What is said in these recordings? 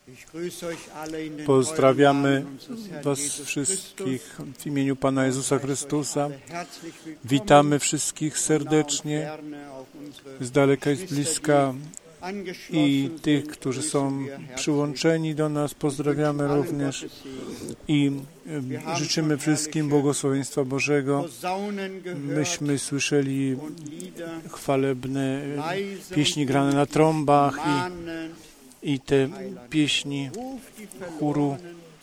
Pozdrawiamy Was wszystkich w imieniu Pana Jezusa Chrystusa. Witamy wszystkich serdecznie z daleka i z bliska i tych, którzy są przyłączeni do nas. Pozdrawiamy również i życzymy wszystkim błogosławieństwa Bożego. Myśmy słyszeli chwalebne pieśni grane na trąbach i te pieśni chóru.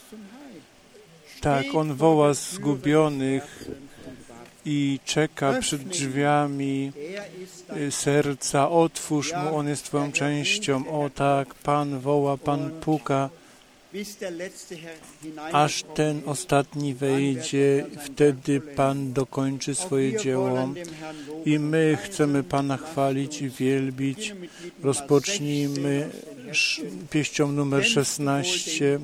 Tak, On woła zgubionych i czeka przed drzwiami serca. Otwórz Mu, On jest Twoją częścią. O tak, Pan woła, Pan puka, aż ten ostatni wejdzie, wtedy Pan dokończy swoje dzieło. I my chcemy Pana chwalić i wielbić. Rozpocznijmy pieśnią numer 16.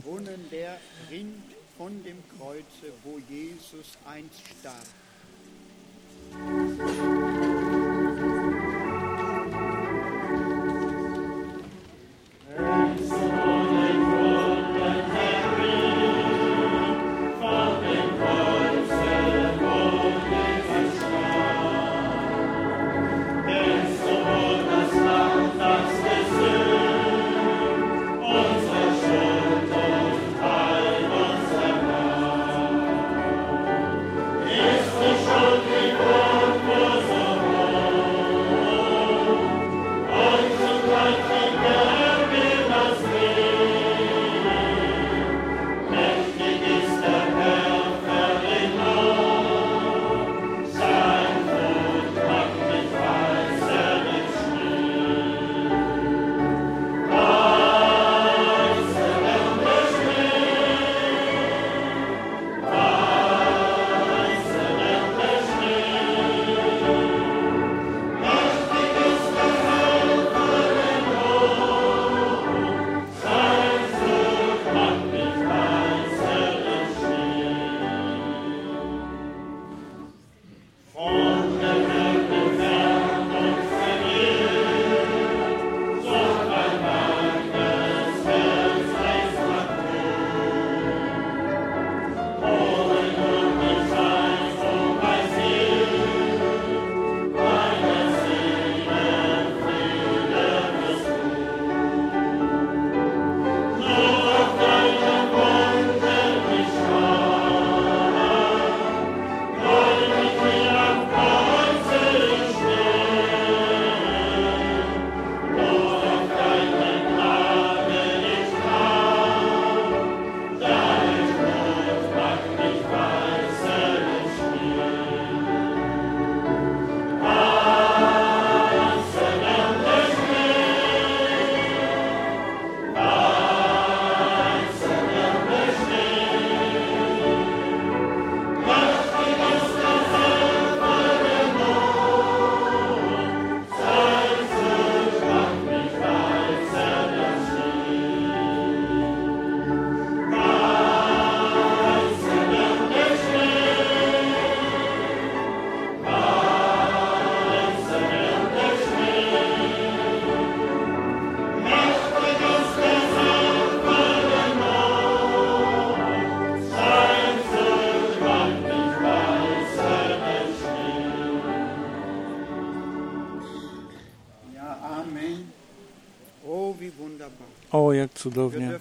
O, jak cudownie.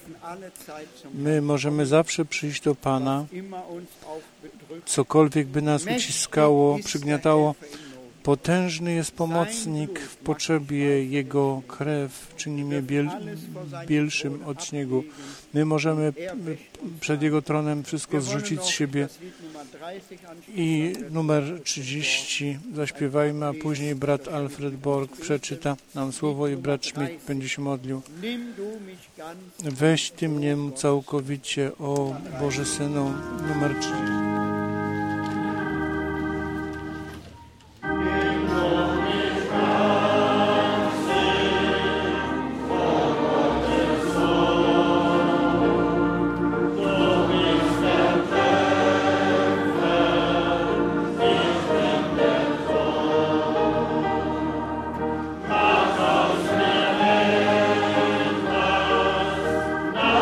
My możemy zawsze przyjść do Pana, cokolwiek by nas uciskało, przygniatało. Potężny jest pomocnik w potrzebie. Jego krew czyni mnie bielszym od śniegu. My możemy przed Jego tronem wszystko zrzucić z siebie. I numer 30 zaśpiewajmy, a później brat Alfred Borg przeczyta nam słowo i brat Schmidt będzie się modlił. Weź Ty mnie całkowicie, o Boży Synu, numer 30. Now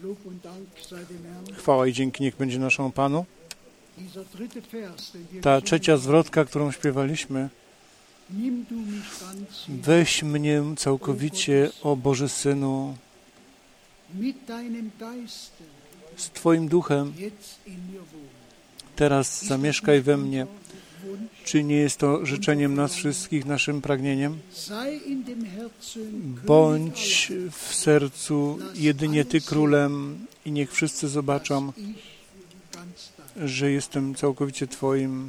Chwała i dzięki niech będzie naszemu Panu. Ta trzecia zwrotka, którą śpiewaliśmy. Weź mnie całkowicie, o Boży Synu, z Twoim duchem teraz zamieszkaj we mnie. Czy nie jest to życzeniem nas wszystkich, naszym pragnieniem? Bądź w sercu jedynie Ty królem i niech wszyscy zobaczą, że jestem całkowicie Twoim.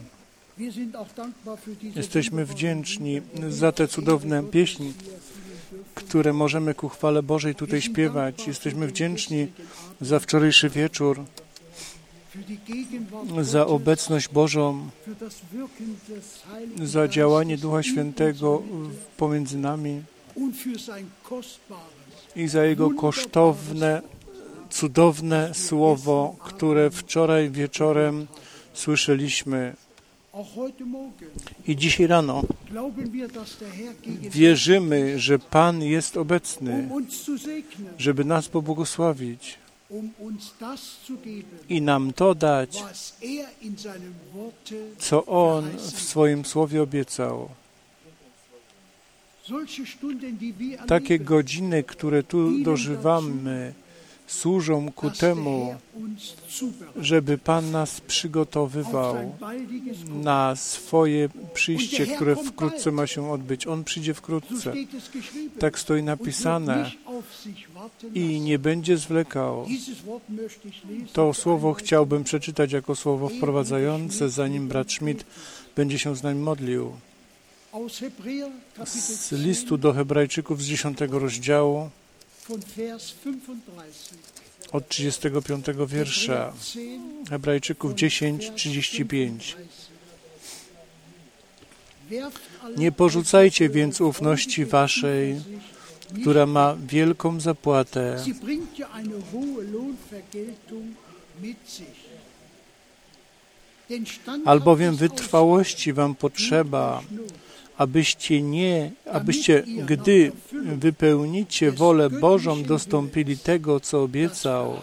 Jesteśmy wdzięczni za te cudowne pieśni, które możemy ku chwale Bożej tutaj śpiewać. Jesteśmy wdzięczni za wczorajszy wieczór, za obecność Bożą, za działanie Ducha Świętego pomiędzy nami i za Jego kosztowne, cudowne słowo, które wczoraj wieczorem słyszeliśmy. I dzisiaj rano wierzymy, że Pan jest obecny, żeby nas pobłogosławić i nam to dać, co On w swoim Słowie obiecał. Takie godziny, które tu dożywamy, służą ku temu, żeby Pan nas przygotowywał na swoje przyjście, które wkrótce ma się odbyć. On przyjdzie wkrótce. Tak stoi napisane i nie będzie zwlekał. To słowo chciałbym przeczytać jako słowo wprowadzające, zanim brat Schmidt będzie się z nami modlił. Z listu do Hebrajczyków z 10 rozdziału, od 35 wiersza, Hebrajczyków 10:35. Nie porzucajcie więc ufności waszej, która ma wielką zapłatę. Albowiem wytrwałości wam potrzeba, abyście, gdy wypełnicie wolę Bożą, dostąpili tego, co obiecał.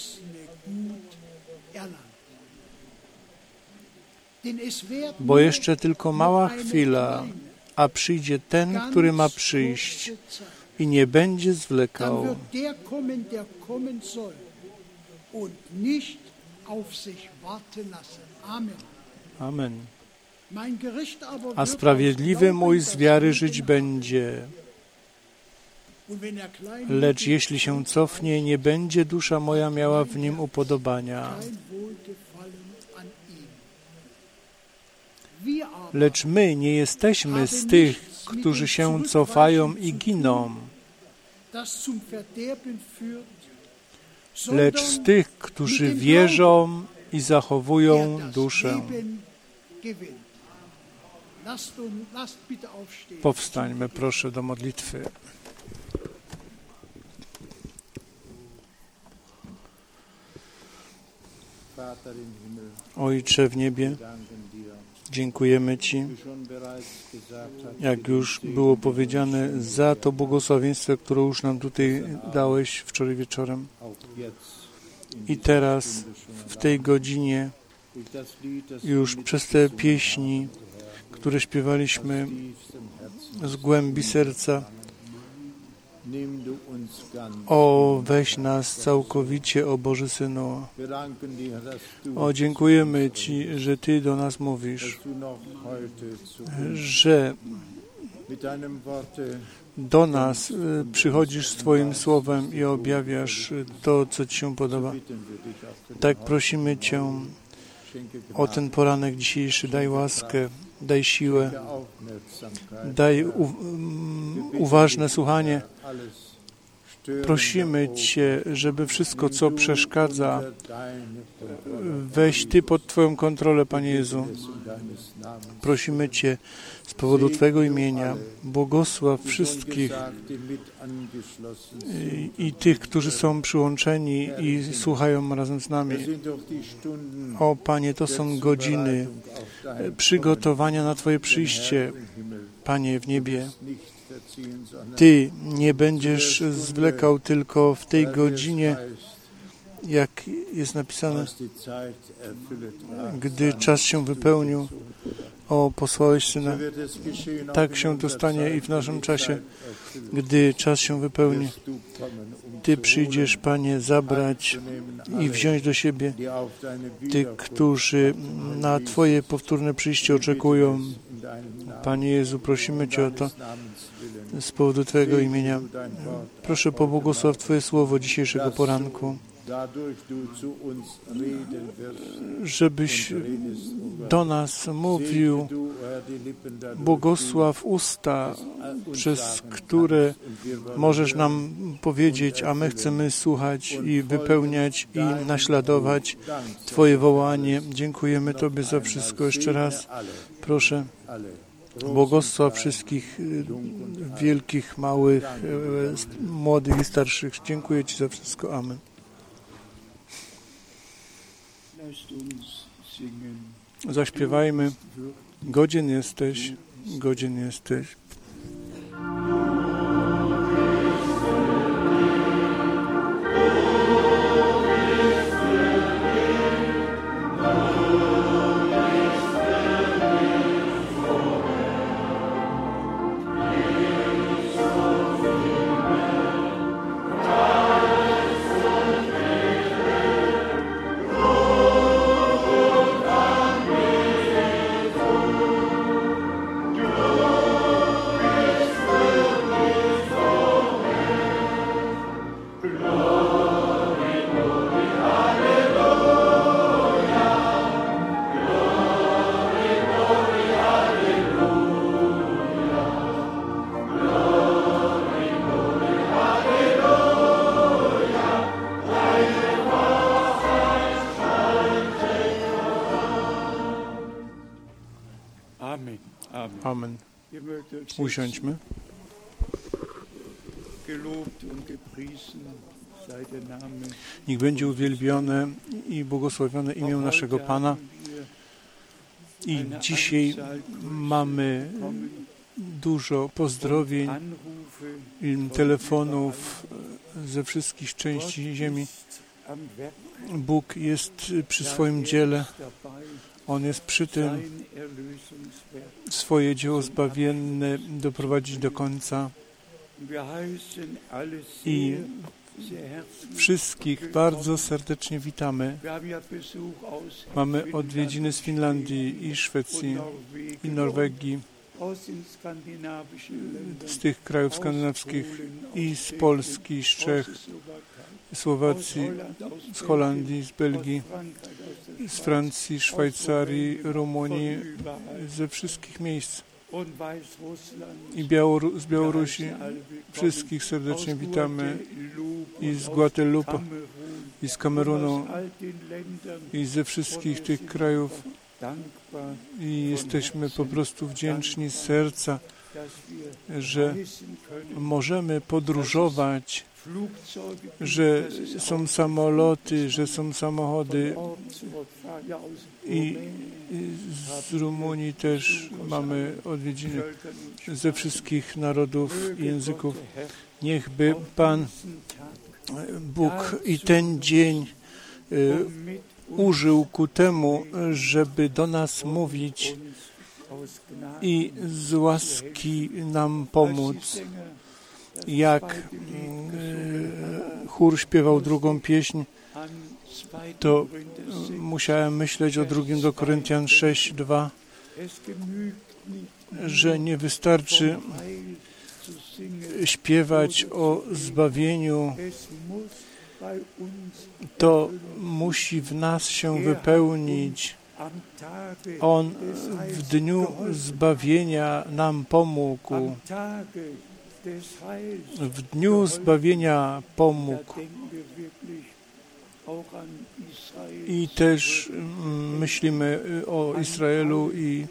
Bo jeszcze tylko mała chwila, a przyjdzie ten, który ma przyjść i nie będzie zwlekał. Amen. A sprawiedliwy mój z wiary żyć będzie. Lecz jeśli się cofnie, nie będzie dusza moja miała w nim upodobania. Lecz my nie jesteśmy z tych, którzy się cofają i giną, lecz z tych, którzy wierzą i zachowują duszę. Powstańmy proszę do modlitwy. Ojcze w niebie, dziękujemy Ci, jak już było powiedziane, za to błogosławieństwo, które już nam tutaj dałeś wczoraj wieczorem. I teraz, w tej godzinie, już przez te pieśni, które śpiewaliśmy z głębi serca, o, weź nas całkowicie, o Boży Synu. O, dziękujemy Ci, że Ty do nas mówisz, że do nas przychodzisz z Twoim Słowem i objawiasz to, co Ci się podoba. Tak prosimy Cię o ten poranek dzisiejszy. Daj łaskę, daj siłę, daj uważne słuchanie. Prosimy Cię, żeby wszystko, co przeszkadza, weź Ty pod Twoją kontrolę, Panie Jezu. Prosimy Cię z powodu Twojego imienia, błogosław wszystkich i tych, którzy są przyłączeni i słuchają razem z nami. O Panie, to są godziny przygotowania na Twoje przyjście, Panie w niebie. Ty nie będziesz zwlekał tylko w tej godzinie, jak jest napisane, gdy czas się wypełnił, posłałeś Syna. Tak się to stanie i w naszym czasie, gdy czas się wypełni. Ty przyjdziesz, Panie, zabrać i wziąć do siebie tych, którzy na Twoje powtórne przyjście oczekują. Panie Jezu, prosimy Cię o to z powodu Twojego imienia. Proszę, pobłogosław Twoje słowo dzisiejszego poranku, żebyś do nas mówił, błogosław usta, przez które możesz nam powiedzieć, a my chcemy słuchać i wypełniać i naśladować Twoje wołanie. Dziękujemy Tobie za wszystko. Jeszcze raz proszę, błogosław wszystkich wielkich, małych, młodych i starszych. Dziękuję Ci za wszystko. Amen. Zaśpiewajmy. Godzien jesteś, godzien jesteś. Amen. Usiądźmy. Niech będzie uwielbione i błogosławione imię naszego Pana. I dzisiaj mamy dużo pozdrowień, telefonów ze wszystkich części ziemi. Bóg jest przy swoim dziele. On jest przy tym swoje dzieło zbawienne doprowadzić do końca. I wszystkich bardzo serdecznie witamy. Mamy odwiedziny z Finlandii i Szwecji i Norwegii, z tych krajów skandynawskich i z Polski, z Czech, Słowacji, z Holandii, z Belgii, z Francji, Szwajcarii, Rumunii, ze wszystkich miejsc. I z Białorusi wszystkich serdecznie witamy i z Guadeloupe, i z Kamerunu, i ze wszystkich tych krajów. I jesteśmy po prostu wdzięczni z serca, że możemy podróżować, że są samoloty, że są samochody i z Rumunii też mamy odwiedziny ze wszystkich narodów i języków. Niechby Pan Bóg i ten dzień użył ku temu, żeby do nas mówić i z łaski nam pomóc. Jak chór śpiewał drugą pieśń, to musiałem myśleć o 2 do Koryntian 6:2, że nie wystarczy śpiewać o zbawieniu, to musi w nas się wypełnić. On w dniu zbawienia nam pomógł. W dniu zbawienia pomógł. I też myślimy o Izraelu i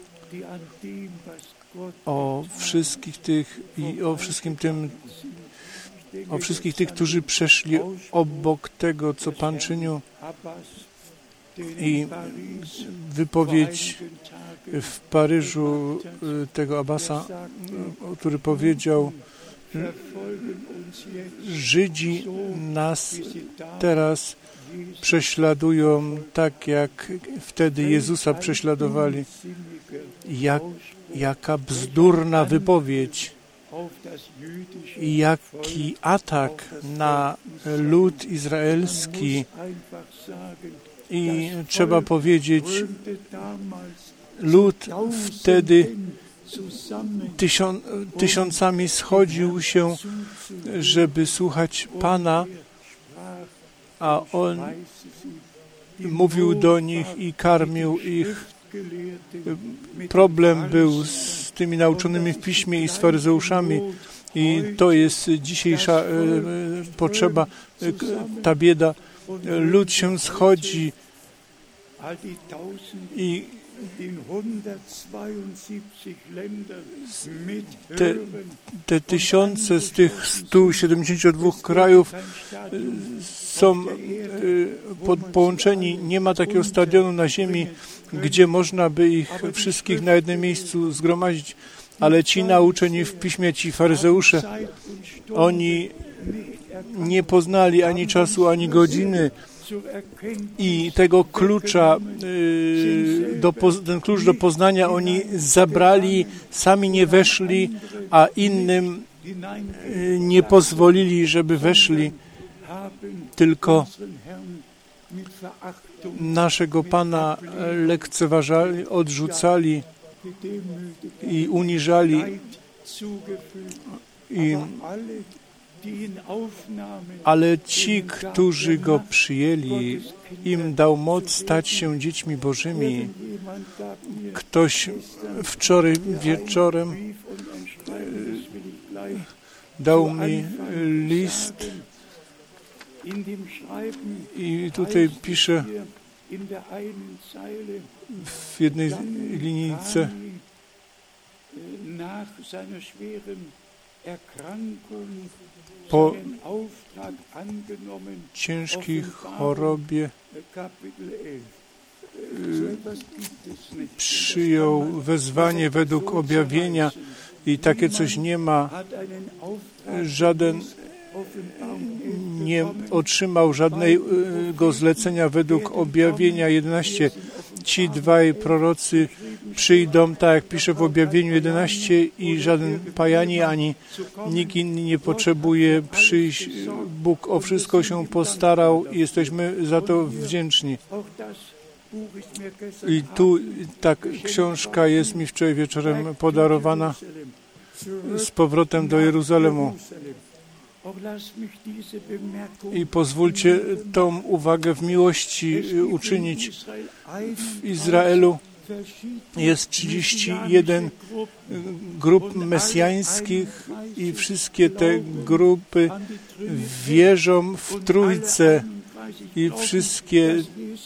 o wszystkich tych i o wszystkich tych, którzy przeszli obok tego, co Pan czynił. I wypowiedź w Paryżu tego Abbasa, który powiedział, Żydzi nas teraz prześladują tak, jak wtedy Jezusa prześladowali. Jaka bzdurna wypowiedź, jaki atak na lud izraelski. I trzeba powiedzieć, lud wtedy tysiącami schodził się, żeby słuchać Pana, a On mówił do nich i karmił ich. Problem był z tymi nauczonymi w Piśmie i z faryzeuszami i to jest dzisiejsza potrzeba, ta bieda. Lud się schodzi i te tysiące z tych 172 krajów są połączeni. Nie ma takiego stadionu na ziemi, gdzie można by ich wszystkich na jednym miejscu zgromadzić, ale ci nauczeni w Piśmie, ci faryzeusze, oni nie poznali ani czasu, ani godziny i tego klucza, ten klucz do poznania oni zabrali, sami nie weszli, a innym nie pozwolili, żeby weszli, tylko naszego Pana lekceważali, odrzucali i uniżali. Ale ci, którzy Go przyjęli, im dał moc stać się dziećmi Bożymi. Ktoś wczoraj wieczorem dał mi list i tutaj pisze w jednej linijce: po ciężkiej chorobie przyjął wezwanie według objawienia i takie coś nie ma. Żaden nie otrzymał żadnego zlecenia według objawienia 11. Ci dwaj prorocy przyjdą, tak jak pisze w objawieniu 11, i żaden pajani ani nikt inny nie potrzebuje przyjść. Bóg o wszystko się postarał i jesteśmy za to wdzięczni. I tu ta książka jest mi wczoraj wieczorem podarowana z powrotem do Jeruzalemu. I pozwólcie tą uwagę w miłości uczynić. W Izraelu jest 31 grup mesjańskich i wszystkie te grupy wierzą w Trójcę i wszystkie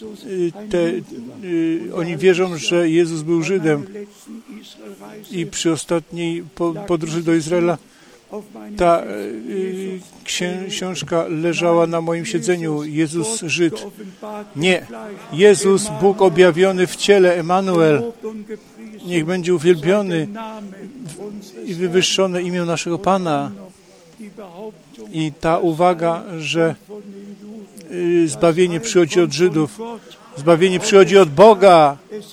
oni wierzą, że Jezus był Żydem. I przy ostatniej podróży do Izraela ta książka leżała na moim siedzeniu. Jezus Żyd. Nie. Jezus, Bóg objawiony w ciele, Emanuel. Niech będzie uwielbiony i wywyższone imię naszego Pana. I ta uwaga, że zbawienie przychodzi od Żydów. Zbawienie przychodzi od Boga.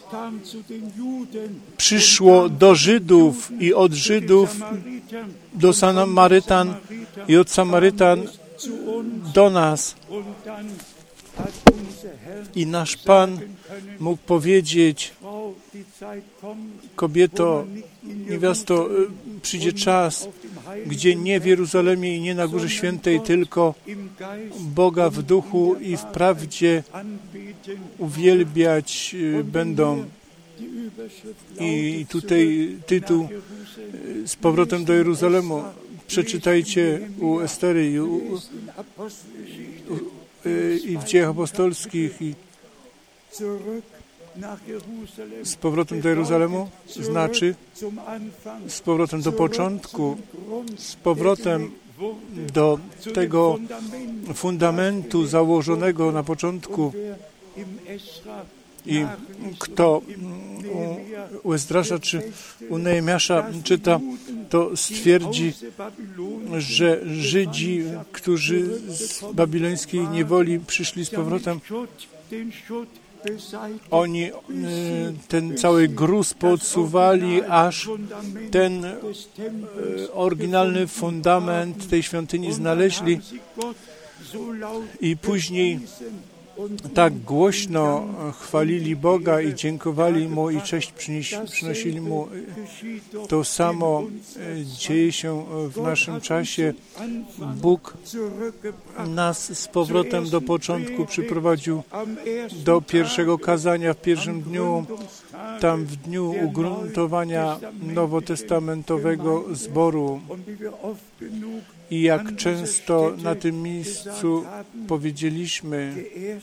Przyszło do Żydów i od Żydów do Samarytan i od Samarytan do nas. I nasz Pan mógł powiedzieć: kobieto, niewiasto, przyjdzie czas, gdzie nie w Jeruzalemie i nie na Górze Świętej, tylko Boga w duchu i w prawdzie uwielbiać będą. I tutaj tytuł z powrotem do Jeruzalemu. Przeczytajcie u Estery i w Dziejach Apostolskich. I z powrotem do Jeruzalemu znaczy z powrotem do początku, z powrotem do tego fundamentu założonego na początku. I kto u Ezdrasza czy u Nehemiasza czyta, to stwierdzi, że Żydzi, którzy z babilońskiej niewoli przyszli z powrotem, oni ten cały gruz podsuwali, aż ten oryginalny fundament tej świątyni znaleźli i później tak głośno chwalili Boga i dziękowali Mu i cześć przynosili Mu. To samo dzieje się w naszym czasie. Bóg nas z powrotem do początku przyprowadził do pierwszego kazania w pierwszym dniu, tam w dniu ugruntowania nowotestamentowego zboru. I jak często na tym miejscu powiedzieliśmy,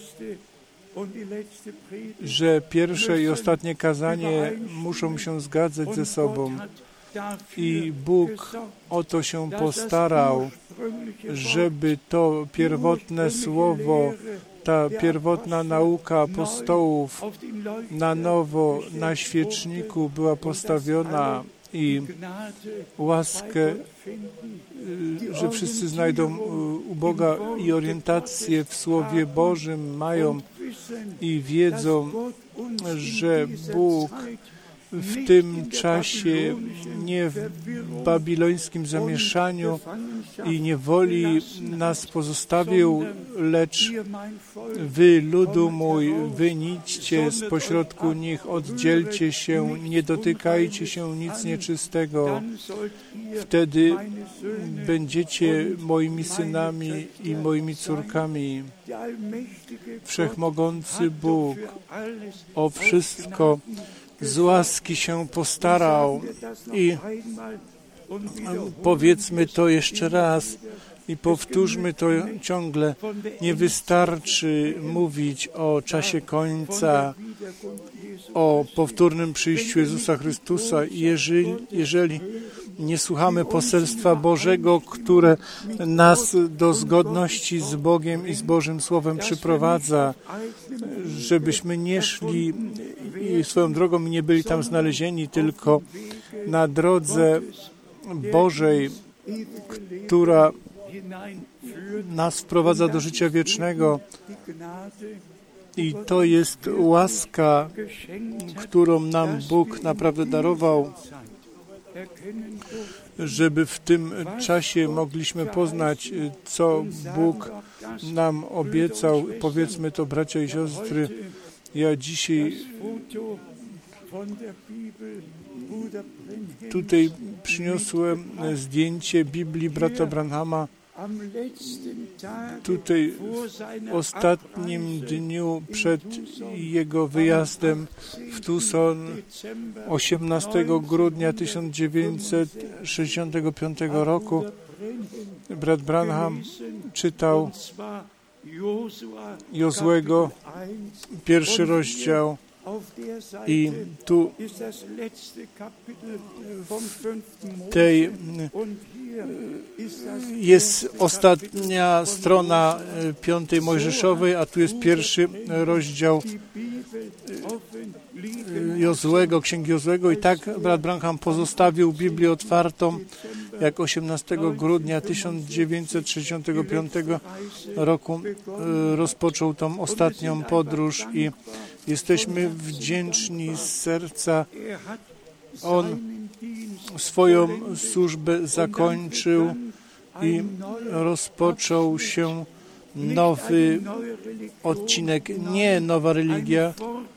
że pierwsze i ostatnie kazanie muszą się zgadzać ze sobą. I Bóg o to się postarał, żeby to pierwotne słowo, ta pierwotna nauka apostołów na nowo na świeczniku była postawiona i łaskę, że wszyscy znajdą u Boga i orientację w Słowie Bożym mają i wiedzą, że Bóg w tym czasie nie w babilońskim zamieszaniu i niewoli nas pozostawił, lecz wy, ludu mój, wynićcie z pośrodku nich, oddzielcie się, nie dotykajcie się nic nieczystego. Wtedy będziecie moimi synami i moimi córkami. Wszechmogący Bóg o wszystko z łaski się postarał i powiedzmy to jeszcze raz i powtórzmy to ciągle. Nie wystarczy mówić o czasie końca, o powtórnym przyjściu Jezusa Chrystusa, jeżeli nie słuchamy poselstwa Bożego, które nas do zgodności z Bogiem i z Bożym Słowem przyprowadza, żebyśmy nie szli swoją drogą i nie byli tam znalezieni, tylko na drodze Bożej, która nas wprowadza do życia wiecznego. I to jest łaska, którą nam Bóg naprawdę darował, żeby w tym czasie mogliśmy poznać, co Bóg nam obiecał. Powiedzmy to, bracia i siostry, ja dzisiaj tutaj przyniosłem zdjęcie Biblii brata Branhama. Tutaj w ostatnim dniu przed jego wyjazdem w Tucson 18 grudnia 1965 roku brat Branham czytał Jozłego, 1 rozdział, i tu tej jest ostatnia strona 5 Mojżeszowej, a tu jest 1 rozdział Jozłego, Księgi Jozłego, i tak brat Branham pozostawił Biblię otwartą, jak 18 grudnia 1965 roku rozpoczął tą ostatnią podróż i jesteśmy wdzięczni z serca. On swoją służbę zakończył i rozpoczął się nowy odcinek, nie nowa religia,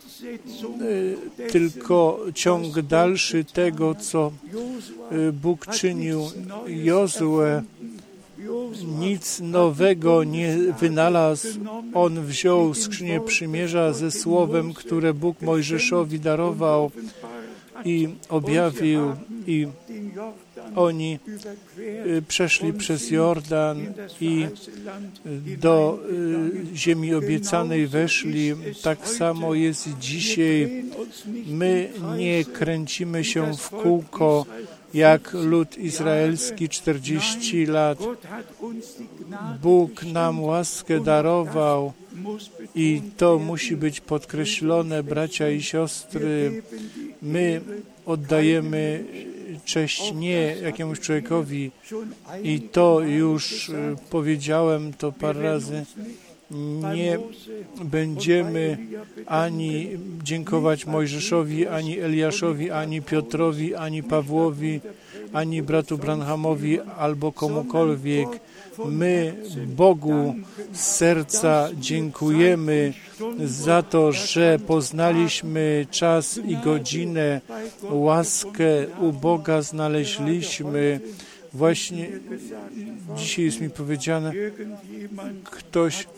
tylko ciąg dalszy tego, co Bóg czynił. Jozue nic nowego nie wynalazł. On wziął skrzynię przymierza ze słowem, które Bóg Mojżeszowi darował i objawił, i oni przeszli przez Jordan i do ziemi obiecanej weszli. Tak samo jest dzisiaj. My nie kręcimy się w kółko jak lud izraelski 40 lat. Bóg nam łaskę darował I to musi być podkreślone, bracia i siostry. My oddajemy cześć nie jakiemuś człowiekowi i to już powiedziałem to parę razy. Nie będziemy ani dziękować Mojżeszowi, ani Eliaszowi, ani Piotrowi, ani Pawłowi, ani bratu Branhamowi albo komukolwiek. My Bogu z serca dziękujemy za to, że poznaliśmy czas i godzinę, łaskę u Boga znaleźliśmy. Właśnie dzisiaj jest mi powiedziane, ktoś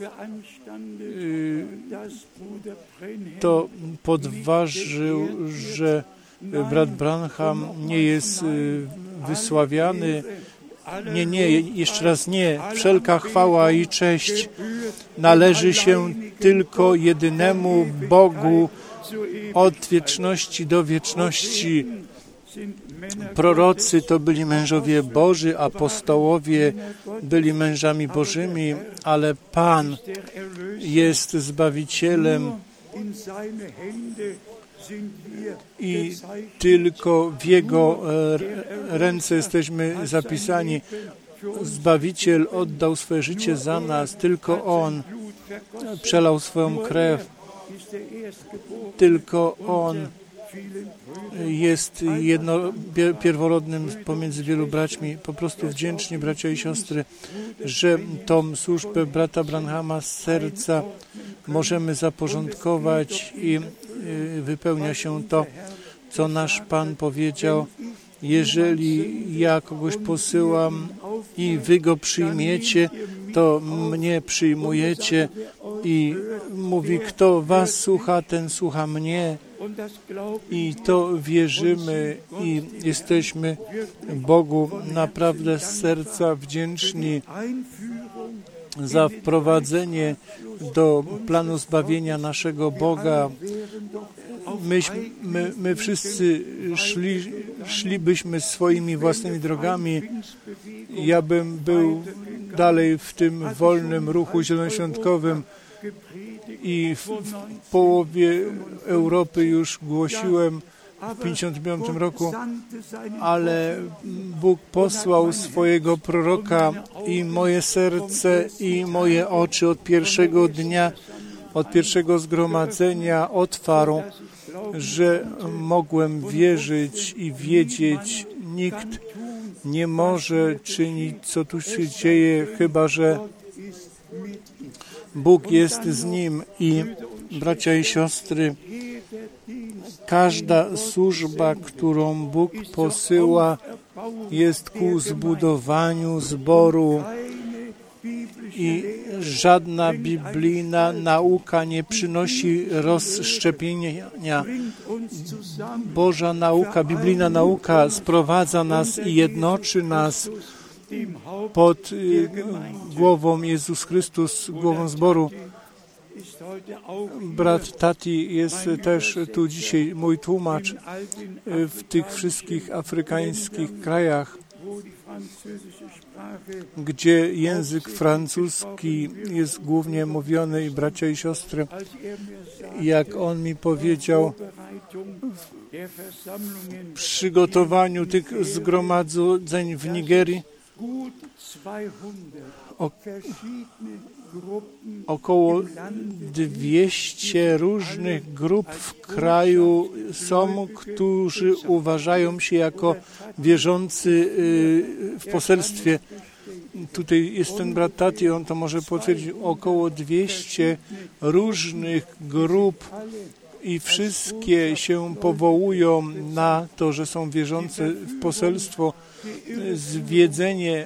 to podważył, że brat Branham nie jest wysławiany. Nie, jeszcze raz nie. Wszelka chwała i cześć należy się tylko jedynemu Bogu od wieczności do wieczności. Prorocy to byli mężowie Boży, apostołowie byli mężami Bożymi, ale Pan jest Zbawicielem i tylko w Jego ręce jesteśmy zapisani. Zbawiciel oddał swoje życie za nas, tylko On przelał swoją krew, tylko On jest pierworodnym pomiędzy wielu braćmi. Po prostu wdzięczni, bracia i siostry, że tą służbę brata Branhama z serca możemy zaporządkować i wypełnia się to, co nasz Pan powiedział. Jeżeli ja kogoś posyłam i wy go przyjmiecie, to mnie przyjmujecie. I mówi, kto was słucha, ten słucha mnie. I to wierzymy i jesteśmy Bogu naprawdę z serca wdzięczni za wprowadzenie do planu zbawienia naszego Boga. My wszyscy szlibyśmy swoimi własnymi drogami. Ja bym był dalej w tym wolnym ruchu zielonoświątkowym i w połowie Europy już głosiłem w 1955 roku, ale Bóg posłał swojego proroka i moje serce i moje oczy od pierwszego dnia, od pierwszego zgromadzenia otwarł, że mogłem wierzyć i wiedzieć, nikt nie może czynić, co tu się dzieje, chyba że Bóg jest z nim. I bracia i siostry, każda służba, którą Bóg posyła, jest ku zbudowaniu zboru i żadna biblijna nauka nie przynosi rozszczepienia. Boża nauka, biblijna nauka sprowadza nas i jednoczy nas pod głową Jezus Chrystus, głową zboru. Brat Tati jest też tu dzisiaj mój tłumacz w tych wszystkich afrykańskich krajach, gdzie język francuski jest głównie mówiony. I bracia i siostry, jak on mi powiedział w przygotowaniu tych zgromadzeń w Nigerii, około 200 różnych grup w kraju są, którzy uważają się jako wierzący w poselstwie. Tutaj jest ten brat Tati, on to może potwierdzić, około 200 różnych grup i wszystkie się powołują na to, że są wierzące w poselstwo. Zwiedzenie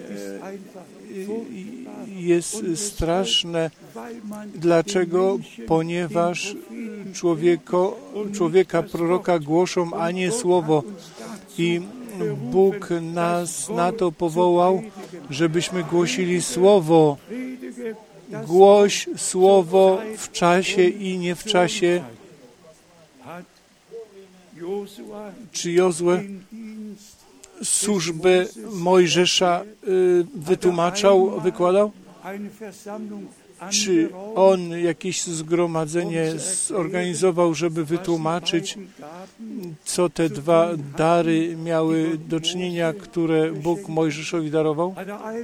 jest straszne. Dlaczego? Ponieważ człowieka proroka głoszą, a nie słowo. I Bóg nas na to powołał, żebyśmy głosili słowo. Głoś słowo w czasie i nie w czasie. Czy Jozue służbę Mojżesza wytłumaczał, wykładał? Czy on jakieś zgromadzenie zorganizował, żeby wytłumaczyć, co te dwa dary miały do czynienia, które Bóg Mojżeszowi darował?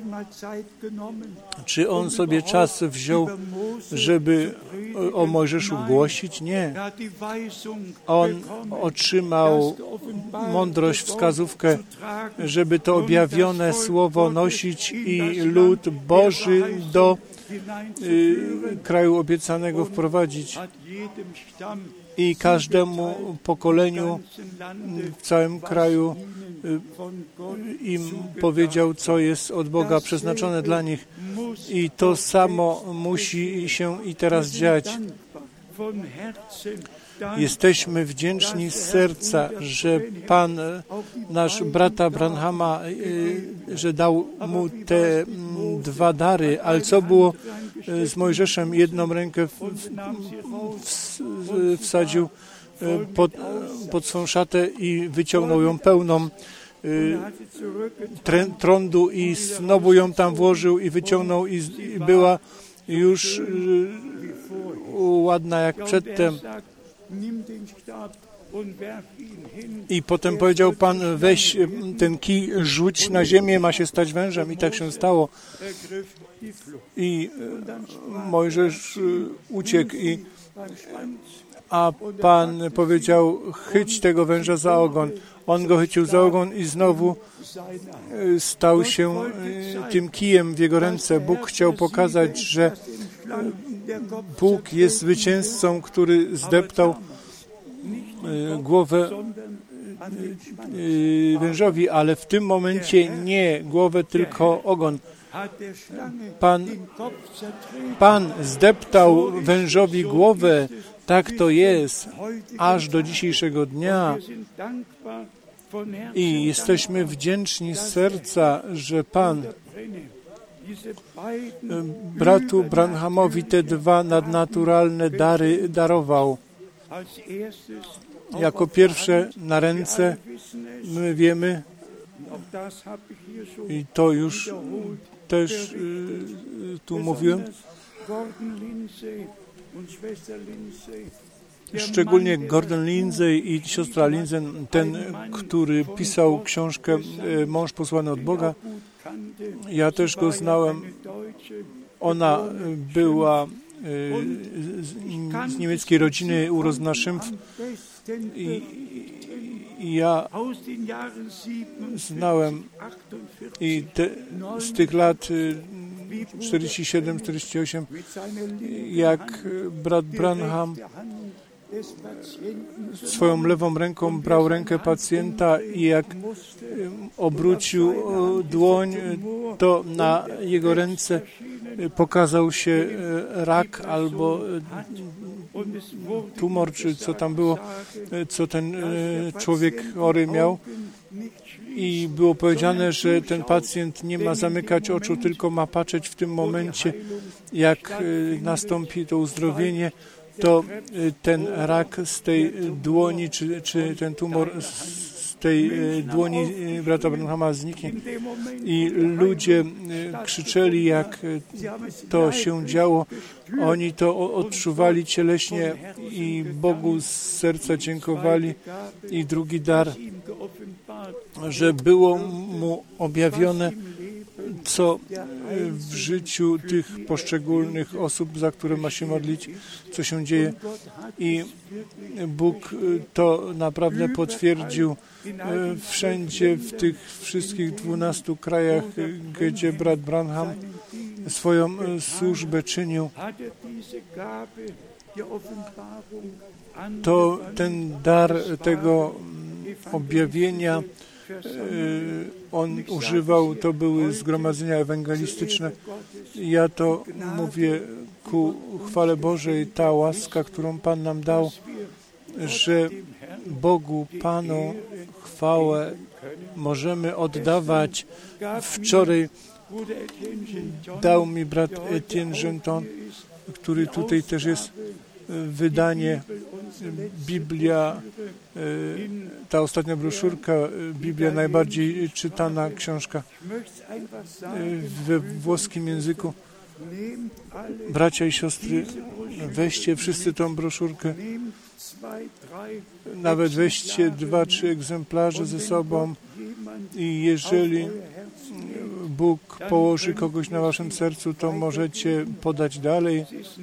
Czy on sobie czas wziął, żeby o Mojżeszu głosić? Nie. On otrzymał mądrość, wskazówkę, żeby to objawione słowo nosić i lud Boży do kraju obiecanego wprowadzić i każdemu pokoleniu w całym kraju im powiedział, co jest od Boga przeznaczone dla nich. I to samo musi się i teraz dziać. Jesteśmy wdzięczni z serca, że Pan, nasz brata Branhama, że dał mu te dwa dary, ale co było z Mojżeszem? Jedną rękę wsadził pod swą szatę i wyciągnął ją pełną trądu i znowu ją tam włożył i wyciągnął i była już ładna jak przedtem. I potem powiedział Pan, weź ten kij, rzuć na ziemię, ma się stać wężem. I tak się stało. I Mojżesz uciekł, a Pan powiedział, chyć tego węża za ogon. On go chycił za ogon i znowu stał się tym kijem w jego ręce. Bóg chciał pokazać, że Bóg jest zwycięzcą, który zdeptał głowę wężowi, ale w tym momencie nie głowę, tylko ogon. Pan zdeptał wężowi głowę, tak to jest, aż do dzisiejszego dnia. I jesteśmy wdzięczni z serca, że Pan bratu Branhamowi te dwa nadnaturalne dary darował. Jako pierwsze na ręce my wiemy, i to już też tu mówiłem, szczególnie Gordon Lindsay i siostra Lindsay, ten, który pisał książkę Mąż posłany od Boga. Ja też go znałem. Ona była z niemieckiej rodziny urodzona Szympf i ja znałem i z tych lat 47-48, jak brat Branham swoją lewą ręką brał rękę pacjenta i jak obrócił dłoń, to na jego ręce pokazał się rak albo tumor, czy co tam było, co ten człowiek chory miał. I było powiedziane, że ten pacjent nie ma zamykać oczu, tylko ma patrzeć w tym momencie, jak nastąpi to uzdrowienie, to ten rak z tej dłoni, czy ten tumor z tej dłoni brata Branhama zniknie. I ludzie krzyczeli, jak to się działo. Oni to odczuwali cieleśnie i Bogu z serca dziękowali. I drugi dar, że było mu objawione, co w życiu tych poszczególnych osób, za które ma się modlić, co się dzieje. I Bóg to naprawdę potwierdził wszędzie, w tych wszystkich 12 krajach, gdzie brat Branham swoją służbę czynił. To ten dar tego objawienia on używał, to były zgromadzenia ewangelistyczne. Ja to mówię ku chwale Bożej, ta łaska, którą Pan nam dał, że Bogu, Panu chwałę możemy oddawać. Wczoraj dał mi brat Etienne Genton, który tutaj też jest, wydanie Biblia, ta ostatnia broszurka, Biblia najbardziej czytana książka we włoskim języku. Bracia i siostry, weźcie wszyscy tą broszurkę, nawet weźcie 2-3 egzemplarze ze sobą i jeżeli Bóg położy kogoś na waszym sercu, to możecie podać dalej.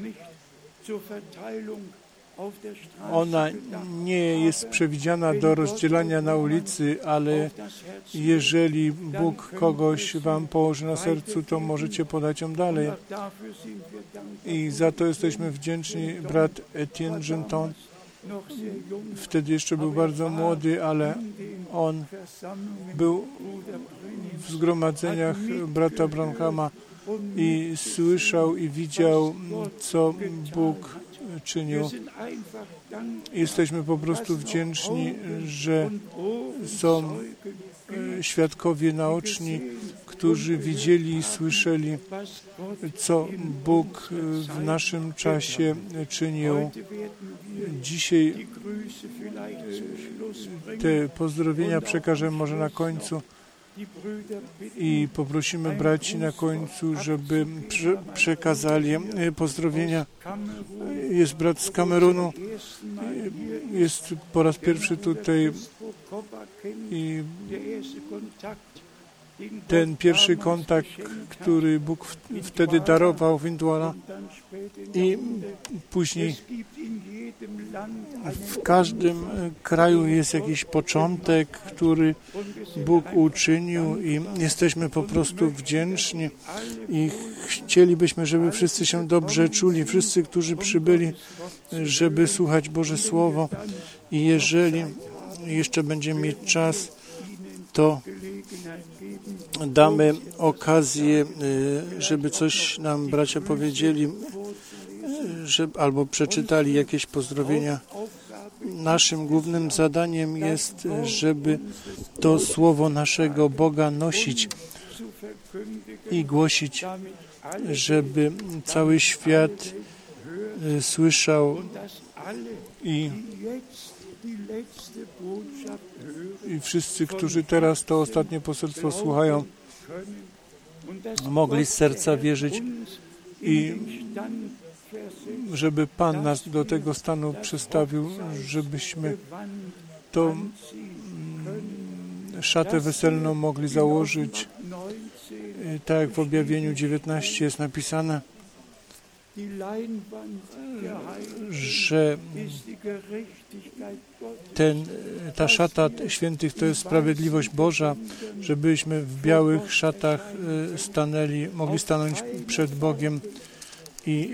Ona nie jest przewidziana do rozdzielania na ulicy, ale jeżeli Bóg kogoś wam położy na sercu, to możecie podać ją dalej. I za to jesteśmy wdzięczni. Brat Etienne Genton wtedy jeszcze był bardzo młody, ale on był w zgromadzeniach brata Branhama i słyszał i widział, co Bóg czynił. Jesteśmy po prostu wdzięczni, że są świadkowie naoczni, którzy widzieli i słyszeli, co Bóg w naszym czasie czynił. Dzisiaj te pozdrowienia przekażemy może na końcu i poprosimy braci na końcu, żeby przekazali pozdrowienia. Jest brat z Kamerunu, jest po raz pierwszy tutaj i ten pierwszy kontakt, który Bóg wtedy darował Windwalla i później w każdym kraju jest jakiś początek, który Bóg uczynił i jesteśmy po prostu wdzięczni i chcielibyśmy, żeby wszyscy się dobrze czuli, wszyscy, którzy przybyli, żeby słuchać Boże Słowo i jeżeli jeszcze będziemy mieć czas, to damy okazję, żeby coś nam bracia powiedzieli, albo przeczytali jakieś pozdrowienia. Naszym głównym zadaniem jest, żeby to słowo naszego Boga nosić i głosić, żeby cały świat słyszał i wszyscy, którzy teraz to ostatnie poselstwo słuchają, mogli z serca wierzyć i żeby Pan nas do tego stanu przestawił, żebyśmy tą szatę weselną mogli założyć, tak jak w objawieniu 19 jest napisane, że ta szata świętych to jest sprawiedliwość Boża, żebyśmy w białych szatach mogli stanąć przed Bogiem i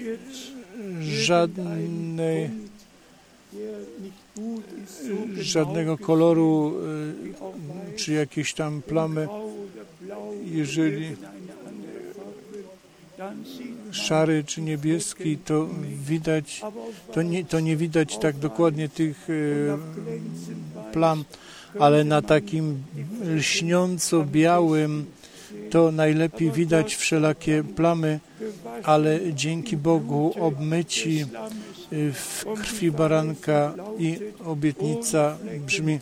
żadnego koloru czy jakieś tam plamy, jeżeli szary czy niebieski, to widać, to nie widać tak dokładnie tych plam, ale na takim lśniąco białym to najlepiej widać wszelakie plamy, ale dzięki Bogu obmyci w krwi baranka i obietnica brzmi: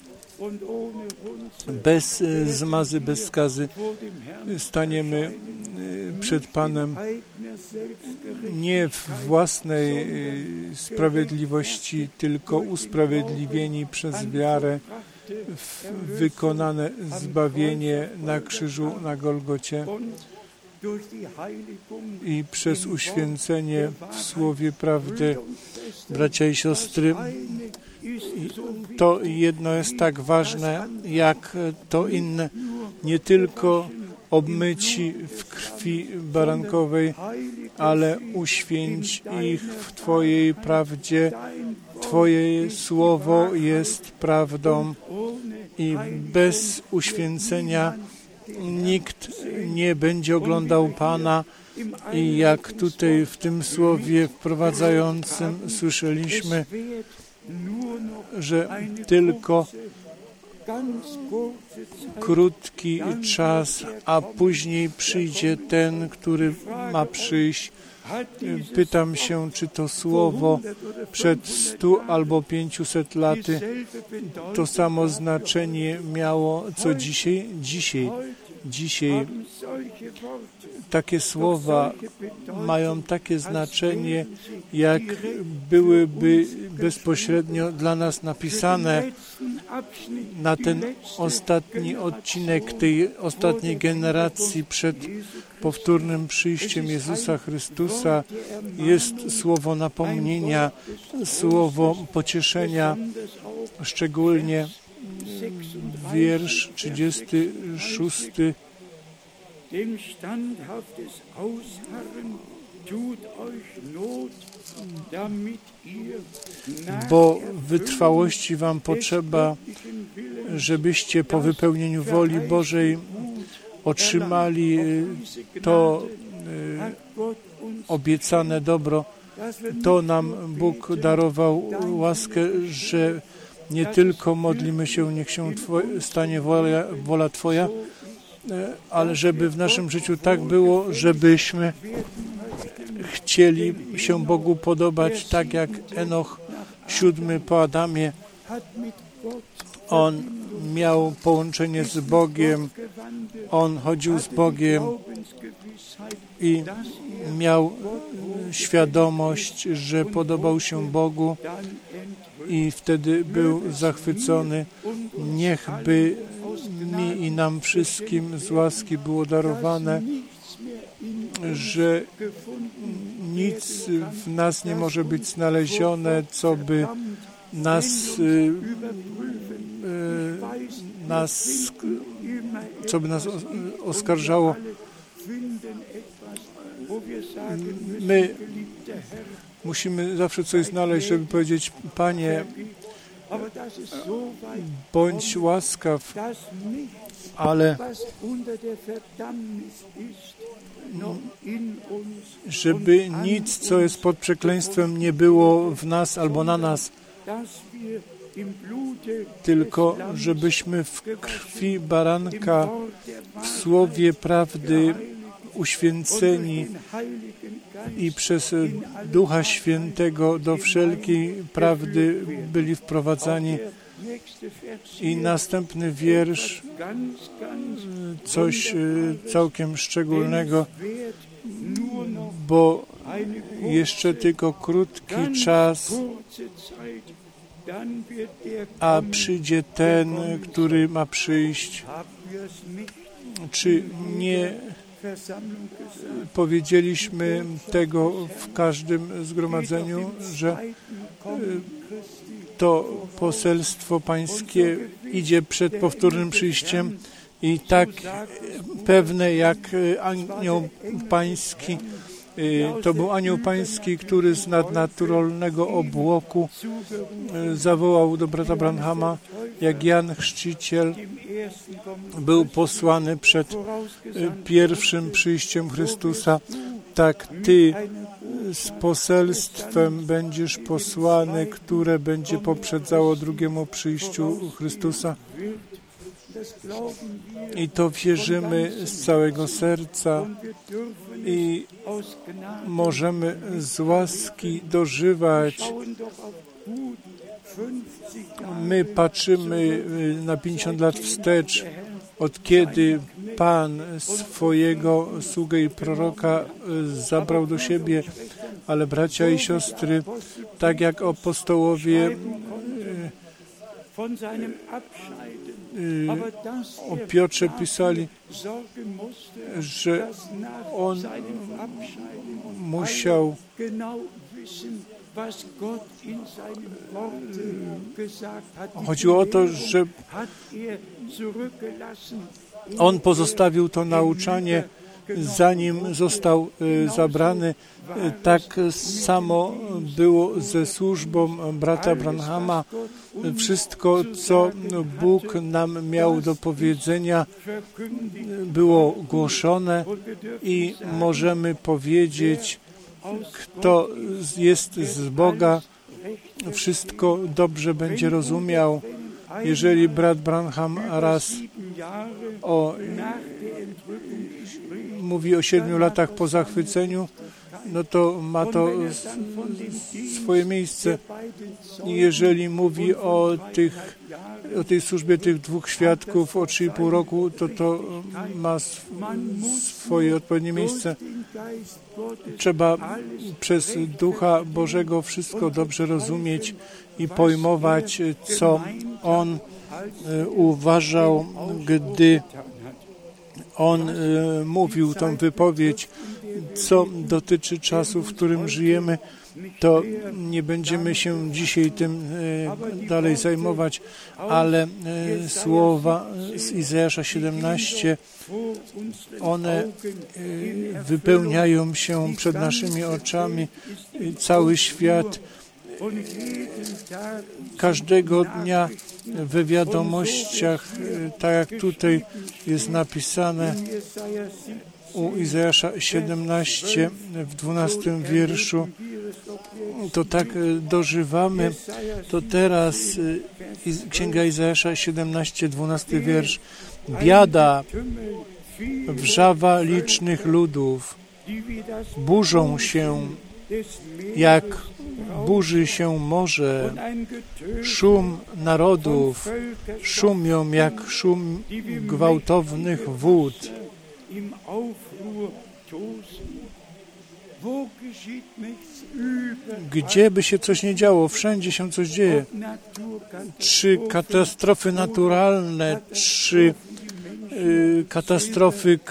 bez zmazy, bez skazy staniemy przed Panem nie w własnej sprawiedliwości, tylko usprawiedliwieni przez wiarę w wykonane zbawienie na krzyżu na Golgocie i przez uświęcenie w słowie prawdy. Bracia i siostry, to jedno jest tak ważne, jak to inne. Nie tylko obmyci w krwi barankowej, ale uświęć ich w Twojej prawdzie. Twoje słowo jest prawdą i bez uświęcenia nikt nie będzie oglądał Pana. I jak tutaj w tym słowie wprowadzającym słyszeliśmy, że tylko krótki czas, a później przyjdzie ten, który ma przyjść. Pytam się, czy to słowo przed 100 albo 500 laty to samo znaczenie miało, co dzisiaj. Dzisiaj Dzisiaj takie słowa mają takie znaczenie, jak byłyby bezpośrednio dla nas napisane na ten ostatni odcinek tej ostatniej generacji przed powtórnym przyjściem Jezusa Chrystusa. Jest słowo napomnienia, słowo pocieszenia, szczególnie wiersz 36. Denn standhaftes Ausharren tut euch Not, damit ihr bo wytrwałości wam potrzeba, żebyście po wypełnieniu woli Bożej otrzymali to obiecane dobro. To nam Bóg darował łaskę, że nie tylko modlimy się, niech się stanie wola Twoja, ale żeby w naszym życiu tak było, żebyśmy chcieli się Bogu podobać, tak jak Enoch 7 po Adamie. On miał połączenie z Bogiem, on chodził z Bogiem i miał świadomość, że podobał się Bogu i wtedy był zachwycony. Niechby mi i nam wszystkim z łaski było darowane, że nic w nas nie może być znalezione, co by nas oskarżało. My musimy zawsze coś znaleźć, żeby powiedzieć: Panie, bądź łaskaw, ale żeby nic, co jest pod przekleństwem, nie było w nas albo na nas, tylko żebyśmy w krwi baranka, w słowie prawdy uświęceni i przez Ducha Świętego do wszelkiej prawdy byli wprowadzani. I następny wiersz, coś całkiem szczególnego, bo jeszcze tylko krótki czas, a przyjdzie ten, który ma przyjść. Czy nie powiedzieliśmy tego w każdym zgromadzeniu, że to poselstwo pańskie idzie przed powtórnym przyjściem i tak pewne jak anioł pański. To był anioł pański, który z nadnaturalnego obłoku zawołał do brata Branhama, jak Jan Chrzciciel był posłany przed pierwszym przyjściem Chrystusa, tak Ty z poselstwem będziesz posłany, które będzie poprzedzało drugiemu przyjściu Chrystusa. I to wierzymy z całego serca i możemy z łaski dożywać. My patrzymy na 50 lat wstecz, od kiedy Pan swojego sługę i proroka zabrał do siebie, ale bracia i siostry, tak jak apostołowie o Piotrze pisali, że on musiał chodziło o to, że on pozostawił to nauczanie, zanim został zabrany. Tak samo było ze służbą brata Branhama. Wszystko, co Bóg nam miał do powiedzenia, było głoszone i możemy powiedzieć, kto jest z Boga, wszystko dobrze będzie rozumiał. Jeżeli brat Branham raz mówi o 7 latach po zachwyceniu, no to ma to swoje miejsce. Jeżeli mówi o tej służbie tych 2 świadków o 3,5 roku, to ma swoje odpowiednie miejsce. Trzeba przez Ducha Bożego wszystko dobrze rozumieć i pojmować, co On uważał, gdy On mówił tą wypowiedź, co dotyczy czasu, w którym żyjemy. To nie będziemy się dzisiaj tym dalej zajmować, ale słowa z Izajasza 17, one wypełniają się przed naszymi oczami. Cały świat każdego dnia w wiadomościach, tak jak tutaj jest napisane u Izajasza 17 w 12 wierszu, to tak dożywamy, to teraz Księga Izajasza 17, 12 wiersz. Biada, wrzawa licznych ludów, burzą się, jak burzy się morze, szum narodów, szumią jak szum gwałtownych wód. Gdzie by się coś nie działo, wszędzie się coś dzieje. Czy katastrofy naturalne, czy katastrofy,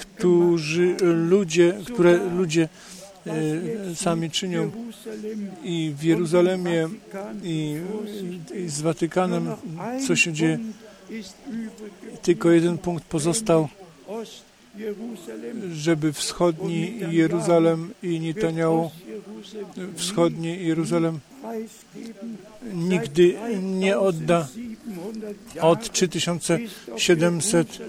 które ludzie sami czynią i w Jeruzalemie i z Watykanem, co się dzieje. Tylko jeden punkt pozostał, żeby wschodni Jeruzalem i Netanjahu, wschodni Jeruzalem nigdy nie odda. Od 3700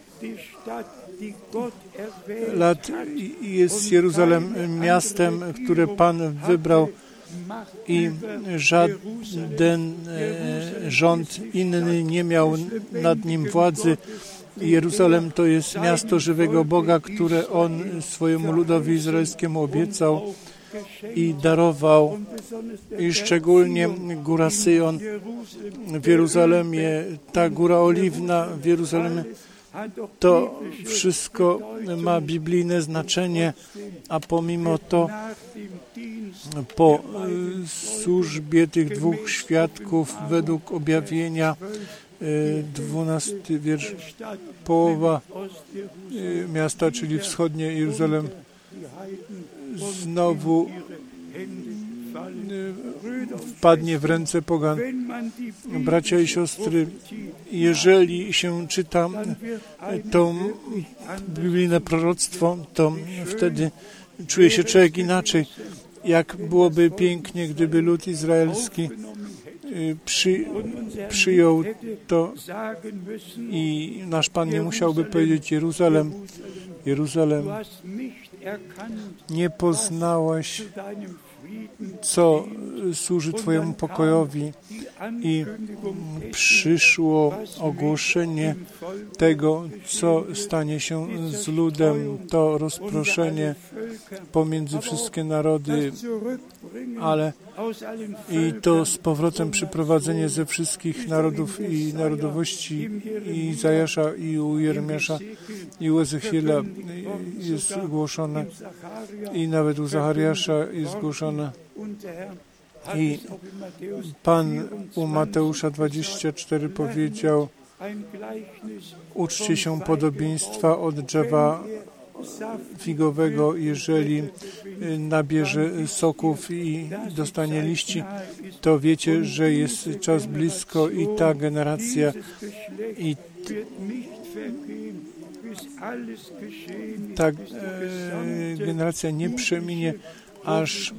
lat jest Jeruzalem miastem, które Pan wybrał i żaden rząd inny nie miał nad nim władzy. Jeruzalem to jest miasto żywego Boga, które On swojemu ludowi izraelskiemu obiecał i darował. I szczególnie góra Syjon w Jeruzalemie, ta góra oliwna w Jeruzalemie, to wszystko ma biblijne znaczenie, a pomimo to po służbie tych 2 świadków według objawienia 12 wiersz, połowa miasta, czyli wschodnie Jeruzalem, znowu wpadnie w ręce pogan. Bracia i siostry, jeżeli się czyta to biblijne proroctwo, to wtedy czuje się człowiek inaczej. Jak byłoby pięknie, gdyby lud izraelski przyjął to i nasz Pan nie musiałby powiedzieć Jeruzalem, Jeruzalem, nie poznałaś, co służy Twojemu pokojowi, i przyszło ogłoszenie tego, co stanie się z ludem, to rozproszenie pomiędzy wszystkie narody, ale i to z powrotem przyprowadzenie ze wszystkich narodów i narodowości, i Izajasza, i u Jeremiasza, i u Ezechiela jest ogłoszone, i nawet u Zachariasza jest ogłoszone. I Pan u Mateusza 24 powiedział: uczcie się podobieństwa od drzewa figowego, jeżeli nabierze soków i dostanie liści, to wiecie, że jest czas blisko i ta generacja generacja nie przeminie, aż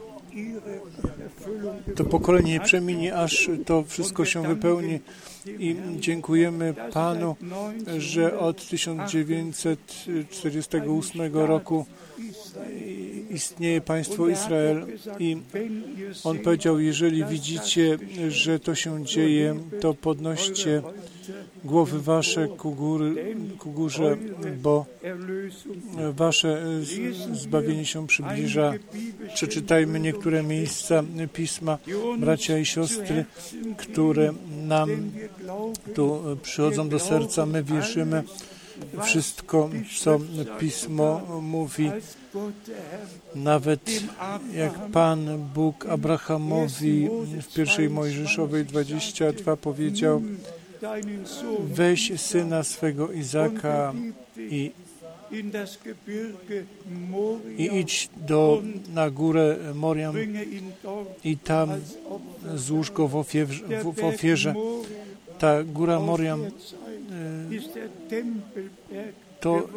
to pokolenie nie przeminie, aż to wszystko się wypełni. I dziękujemy Panu, że od 1948 roku istnieje państwo Izrael i On powiedział, jeżeli widzicie, że to się dzieje, to podnoście głowy wasze ku górze, bo wasze zbawienie się przybliża. Przeczytajmy niektóre miejsca Pisma, bracia i siostry, które nam tu przychodzą do serca. My wierzymy wszystko, co Pismo mówi. Nawet jak Pan Bóg Abrahamowi w pierwszej Mojżeszowej 22 powiedział: weź syna swego Izaka i idź na górę Moriam i tam złóż go w ofierze. Ta góra Moriam to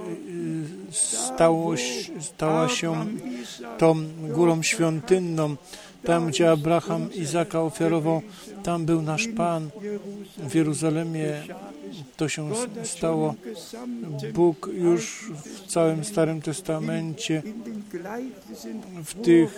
stała się tą górą świątynną. Tam, gdzie Abraham Izaka ofiarował, tam był nasz Pan. W Jeruzalemie to się stało. Bóg już w całym Starym Testamencie w tych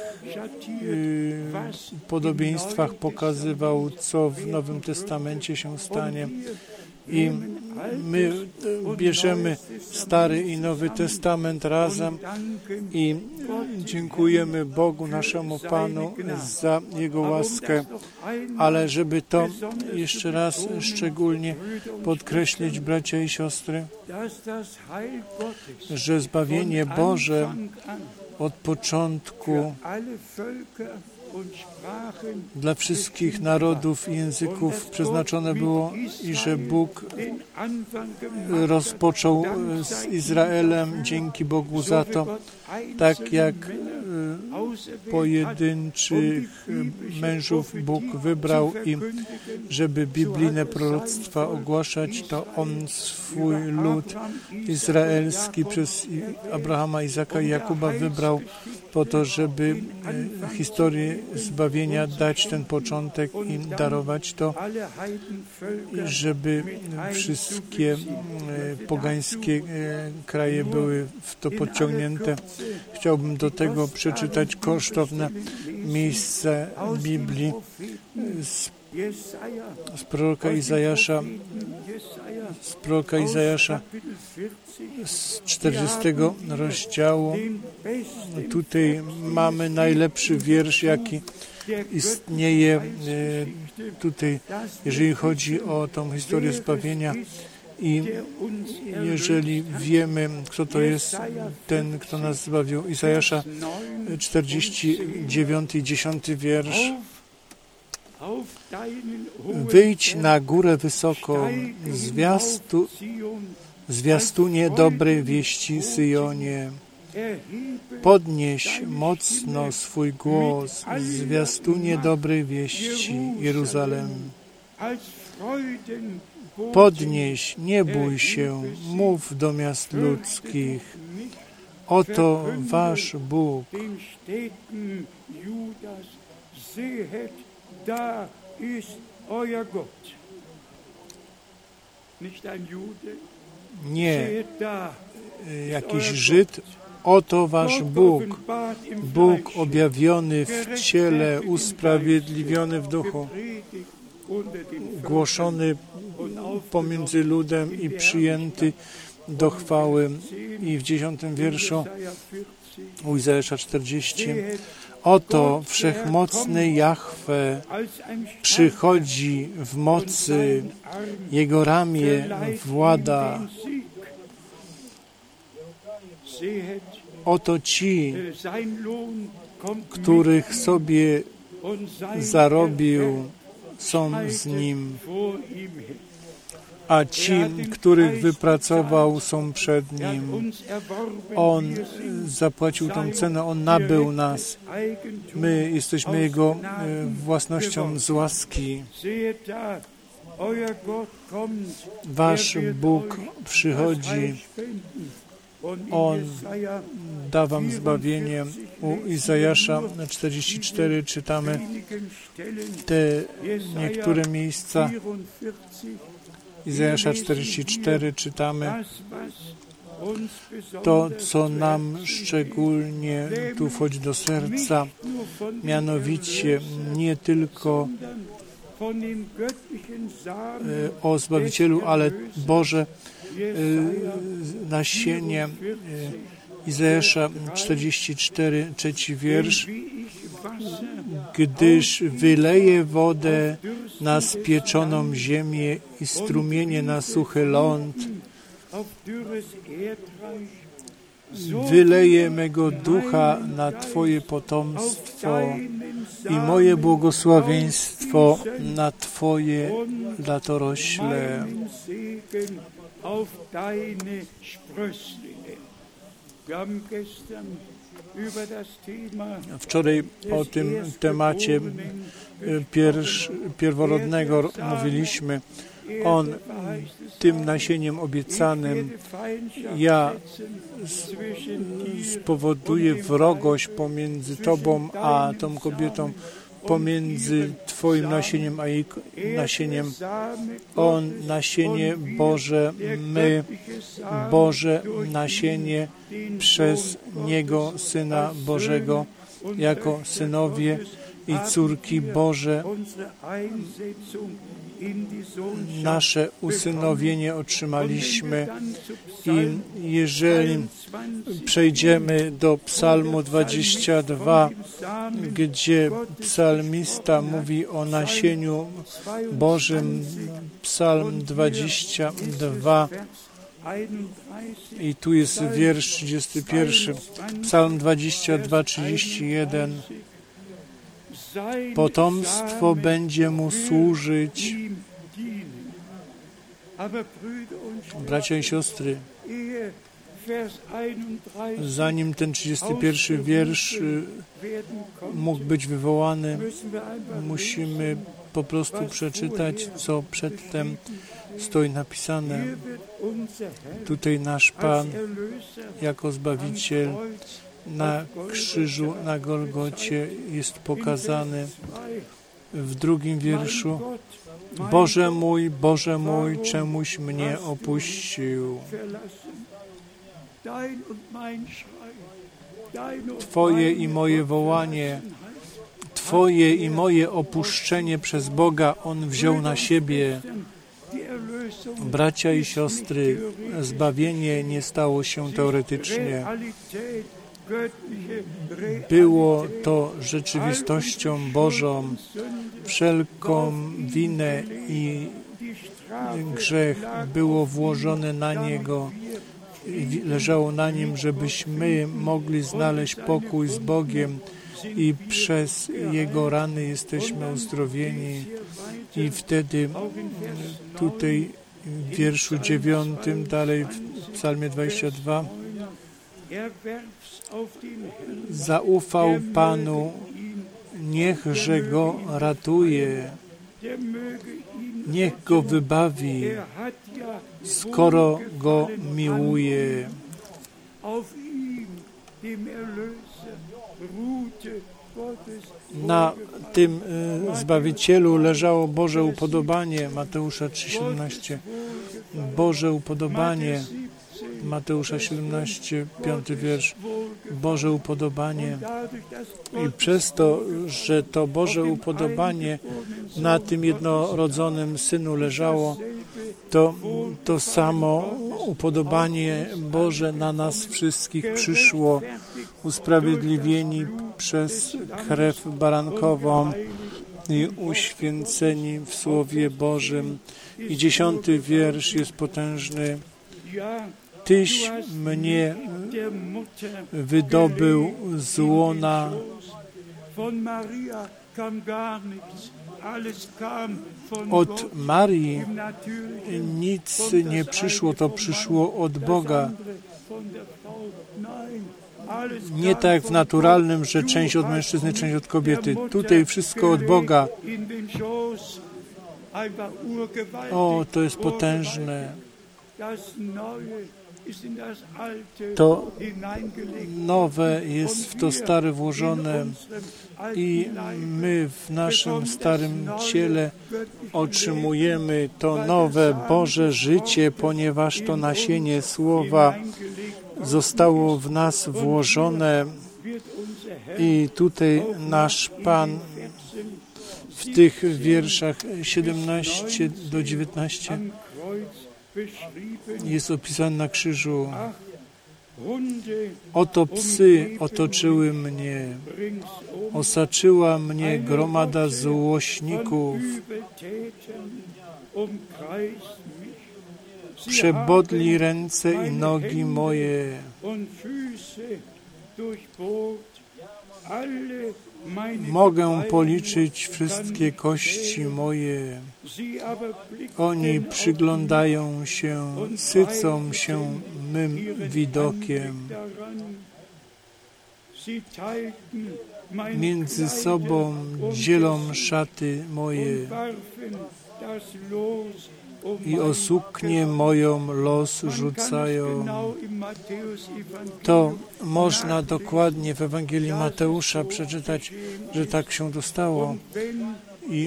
podobieństwach pokazywał, co w Nowym Testamencie się stanie. I my bierzemy Stary i Nowy Testament razem i dziękujemy Bogu, naszemu Panu, za Jego łaskę, ale żeby to jeszcze raz szczególnie podkreślić, bracia i siostry, że zbawienie Boże od początku dla wszystkich narodów i języków przeznaczone było i że Bóg rozpoczął z Izraelem. Dzięki Bogu za to, tak jak pojedynczych mężów Bóg wybrał i żeby biblijne proroctwa ogłaszać, to On swój lud izraelski przez Abrahama, Izaka i Jakuba wybrał po to, żeby historię zbawienia dać ten początek i darować to, żeby wszystkie pogańskie kraje były w to podciągnięte. Chciałbym do tego przeczytać kosztowne miejsce Biblii z proroka Izajasza z 40 rozdziału. Tutaj mamy najlepszy wiersz, jaki istnieje tutaj, jeżeli chodzi o tą historię zbawienia. I jeżeli wiemy, kto to jest ten, kto nas zbawił, Izajasza 49, 10 wiersz. Wyjdź na górę wysoką, zwiastunie dobrej wieści Syjonie. Podnieś mocno swój głos, zwiastunie dobrej wieści Jeruzalem. Podnieś, nie bój się, mów do miast ludzkich. Oto wasz Bóg. Nie jakiś Żyd, oto wasz Bóg, Bóg objawiony w ciele, usprawiedliwiony w duchu, głoszony pomiędzy ludem i przyjęty do chwały. I w 10 wierszu u Izajasza 40. Oto wszechmocny Jahwe przychodzi w mocy, Jego ramię włada. Oto ci, których sobie zarobił, są z Nim, a ci, których wypracował, są przed Nim. On zapłacił tę cenę, On nabył nas. My jesteśmy Jego własnością z łaski. Wasz Bóg przychodzi, On da wam zbawienie. U Izajasza 44 czytamy te niektóre miejsca. Izajasza 44 czytamy to, co nam szczególnie tu wchodzi do serca, mianowicie nie tylko o Zbawicielu, ale Boże nasienie. Izajasza 44, 3 wiersz. Gdyż wyleje wodę na spieczoną ziemię i strumienie na suchy ląd, wyleje mego ducha na Twoje potomstwo i moje błogosławieństwo na Twoje latorośle. Wczoraj o tym temacie pierworodnego mówiliśmy. On tym nasieniem obiecanym ja spowoduje wrogość pomiędzy Tobą a tą kobietą, pomiędzy Twoim nasieniem a jej nasieniem. On, nasienie Boże, my, Boże nasienie przez Niego, Syna Bożego, jako synowie i córki Boże, nasze usynowienie otrzymaliśmy. I jeżeli przejdziemy do Psalmu 22, gdzie psalmista mówi o nasieniu Bożym, Psalm 22, i tu jest wiersz 31, Psalm 22, 31. Potomstwo będzie mu służyć. Bracia i siostry, zanim ten 31 wiersz mógł być wywołany, musimy po prostu przeczytać, co przedtem stoi napisane. Tutaj nasz Pan jako Zbawiciel na krzyżu, na Golgocie jest pokazany w 2 wierszu. Boże mój, czemuś mnie opuścił? Twoje i moje wołanie, Twoje i moje opuszczenie przez Boga On wziął na siebie. Bracia i siostry, zbawienie nie stało się teoretycznie. Było to rzeczywistością Bożą. Wszelką winę i grzech było włożone na Niego, leżało na Nim, żebyśmy mogli znaleźć pokój z Bogiem i przez Jego rany jesteśmy uzdrowieni. I wtedy tutaj w wierszu 9, dalej w Psalmie 22, zaufał Panu, niechże go ratuje, niech go wybawi, skoro go miłuje. Na tym Zbawicielu leżało Boże upodobanie, Mateusza 3,17. Boże upodobanie, Mateusza 17, 5 wiersz. Boże upodobanie. I przez to, że to Boże upodobanie na tym jednorodzonym Synu leżało, to samo upodobanie Boże na nas wszystkich przyszło, usprawiedliwieni przez krew barankową i uświęceni w Słowie Bożym. I 10 wiersz jest potężny. Tyś mnie wydobył z łona. Od Marii nic nie przyszło, to przyszło od Boga. Nie tak jak w naturalnym, że część od mężczyzny, część od kobiety. Tutaj wszystko od Boga. O, to jest potężne. to nowe jest w to stare włożone i my w naszym starym ciele otrzymujemy to nowe Boże życie, ponieważ to nasienie Słowa zostało w nas włożone i tutaj nasz Pan w tych wierszach 17 do 19 jest opisany na krzyżu. Oto psy otoczyły mnie, osaczyła mnie gromada złośników, przebodli ręce i nogi moje. Mogę policzyć wszystkie kości moje. Oni przyglądają się, sycą się mym widokiem. Między sobą dzielą szaty moje i o suknię moją los rzucają. To można dokładnie w Ewangelii Mateusza przeczytać, że tak się to stało. I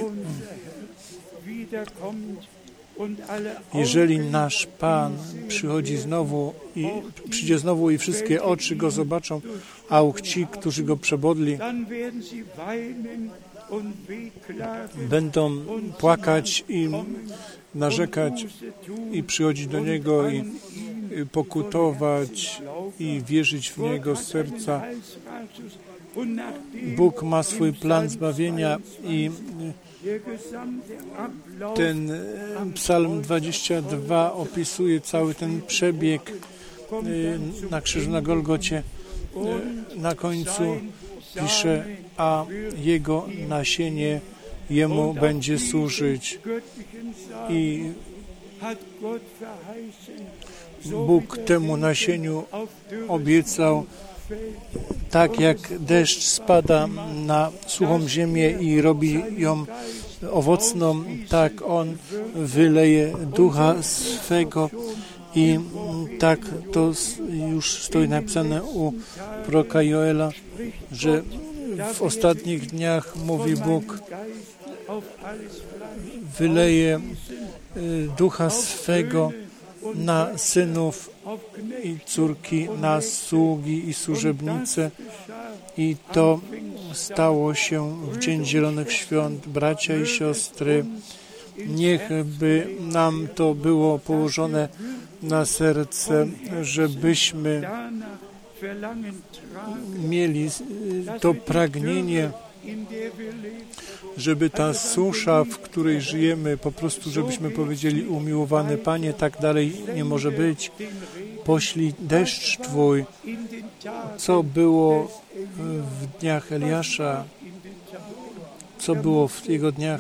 jeżeli nasz Pan przyjdzie znowu i wszystkie oczy Go zobaczą, a ci, którzy Go przebodli, będą płakać i narzekać i przychodzić do Niego i pokutować i wierzyć w Niego z serca. Bóg ma swój plan zbawienia i ten Psalm 22 opisuje cały ten przebieg na krzyżu na Golgocie. Na końcu pisze, a Jego nasienie Jemu będzie służyć. I Bóg temu nasieniu obiecał, tak jak deszcz spada na suchą ziemię i robi ją owocną, tak On wyleje Ducha swego i tak to już stoi napisane u proroka Joela, że w ostatnich dniach, mówi Bóg, wyleje Ducha swego na synów i córki, na sługi i służebnice. I to stało się w Dzień Zielonych Świąt. Bracia i siostry, niechby nam to było położone na serce, żebyśmy mieli to pragnienie, żeby ta susza, w której żyjemy, po prostu, żebyśmy powiedzieli, umiłowany Panie, tak dalej nie może być. Poślij deszcz Twój, co było w dniach Eliasza, co było w jego dniach.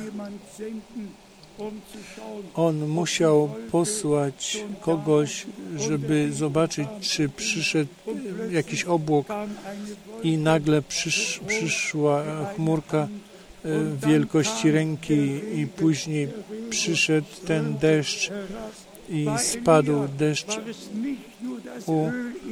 On musiał posłać kogoś, żeby zobaczyć, czy przyszedł jakiś obłok i nagle przyszła chmurka wielkości ręki i później przyszedł ten deszcz i spadł deszcz u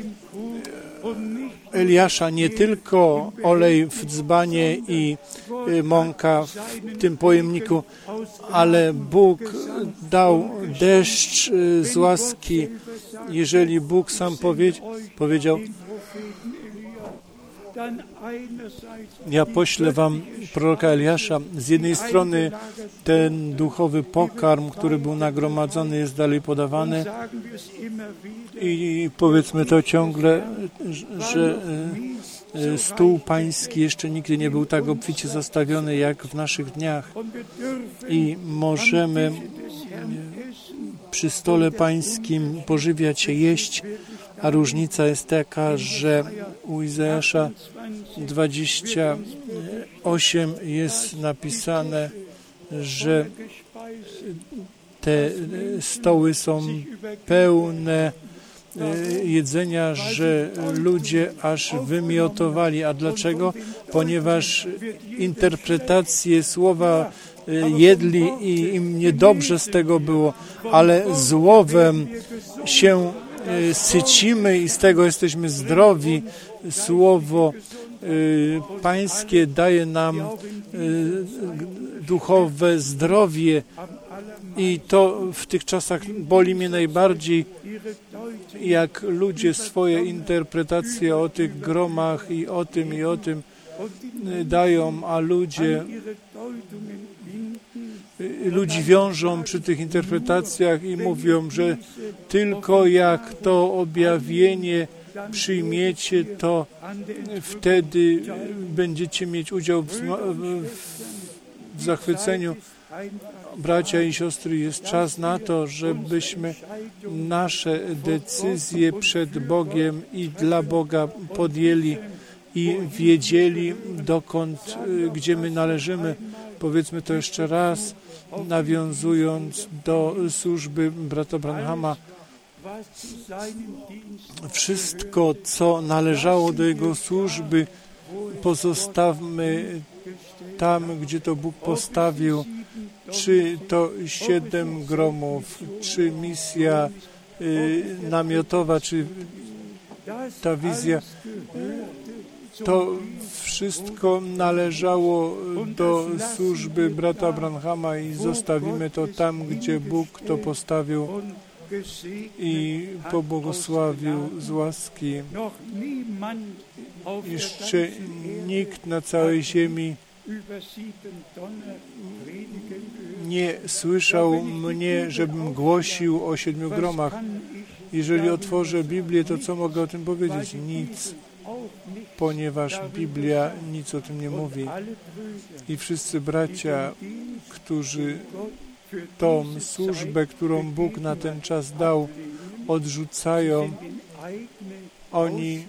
Eliasza, nie tylko olej w dzbanie i mąka w tym pojemniku, ale Bóg dał deszcz z łaski. Jeżeli Bóg sam powiedział, ja poślę wam proroka Eliasza. Z jednej strony ten duchowy pokarm, który był nagromadzony, jest dalej podawany i powiedzmy to ciągle, że stół pański jeszcze nigdy nie był tak obficie zastawiony jak w naszych dniach i możemy przy stole pańskim pożywiać się, jeść, a różnica jest taka, że u Izajasza 28 jest napisane, że te stoły są pełne jedzenia, że ludzie aż wymiotowali. A dlaczego? Ponieważ interpretacje słowa jedli i im niedobrze z tego było, ale złowem się sycimy i z tego jesteśmy zdrowi. Słowo Pańskie daje nam duchowe zdrowie i to w tych czasach boli mnie najbardziej, jak ludzie swoje interpretacje o tych gromach i o tym dają, a ludzi wiążą przy tych interpretacjach i mówią, że tylko jak to objawienie przyjmiecie, to wtedy będziecie mieć udział w zachwyceniu. Bracia i siostry, jest czas na to, żebyśmy nasze decyzje przed Bogiem i dla Boga podjęli i wiedzieli, gdzie my należymy. Powiedzmy to jeszcze raz, nawiązując do służby brata Branhama. Wszystko, co należało do jego służby, pozostawmy tam, gdzie to Bóg postawił. Czy to 7 gromów, czy misja namiotowa, czy ta wizja, to wszystko należało do służby brata Branhama i zostawimy to tam, gdzie Bóg to postawił i pobłogosławił z łaski. Jeszcze nikt na całej ziemi nie słyszał mnie, żebym głosił o 7 gromach. Jeżeli otworzę Biblię, to co mogę o tym powiedzieć? Nic, ponieważ Biblia nic o tym nie mówi. I wszyscy bracia, którzy tą służbę, którą Bóg na ten czas dał, odrzucają, oni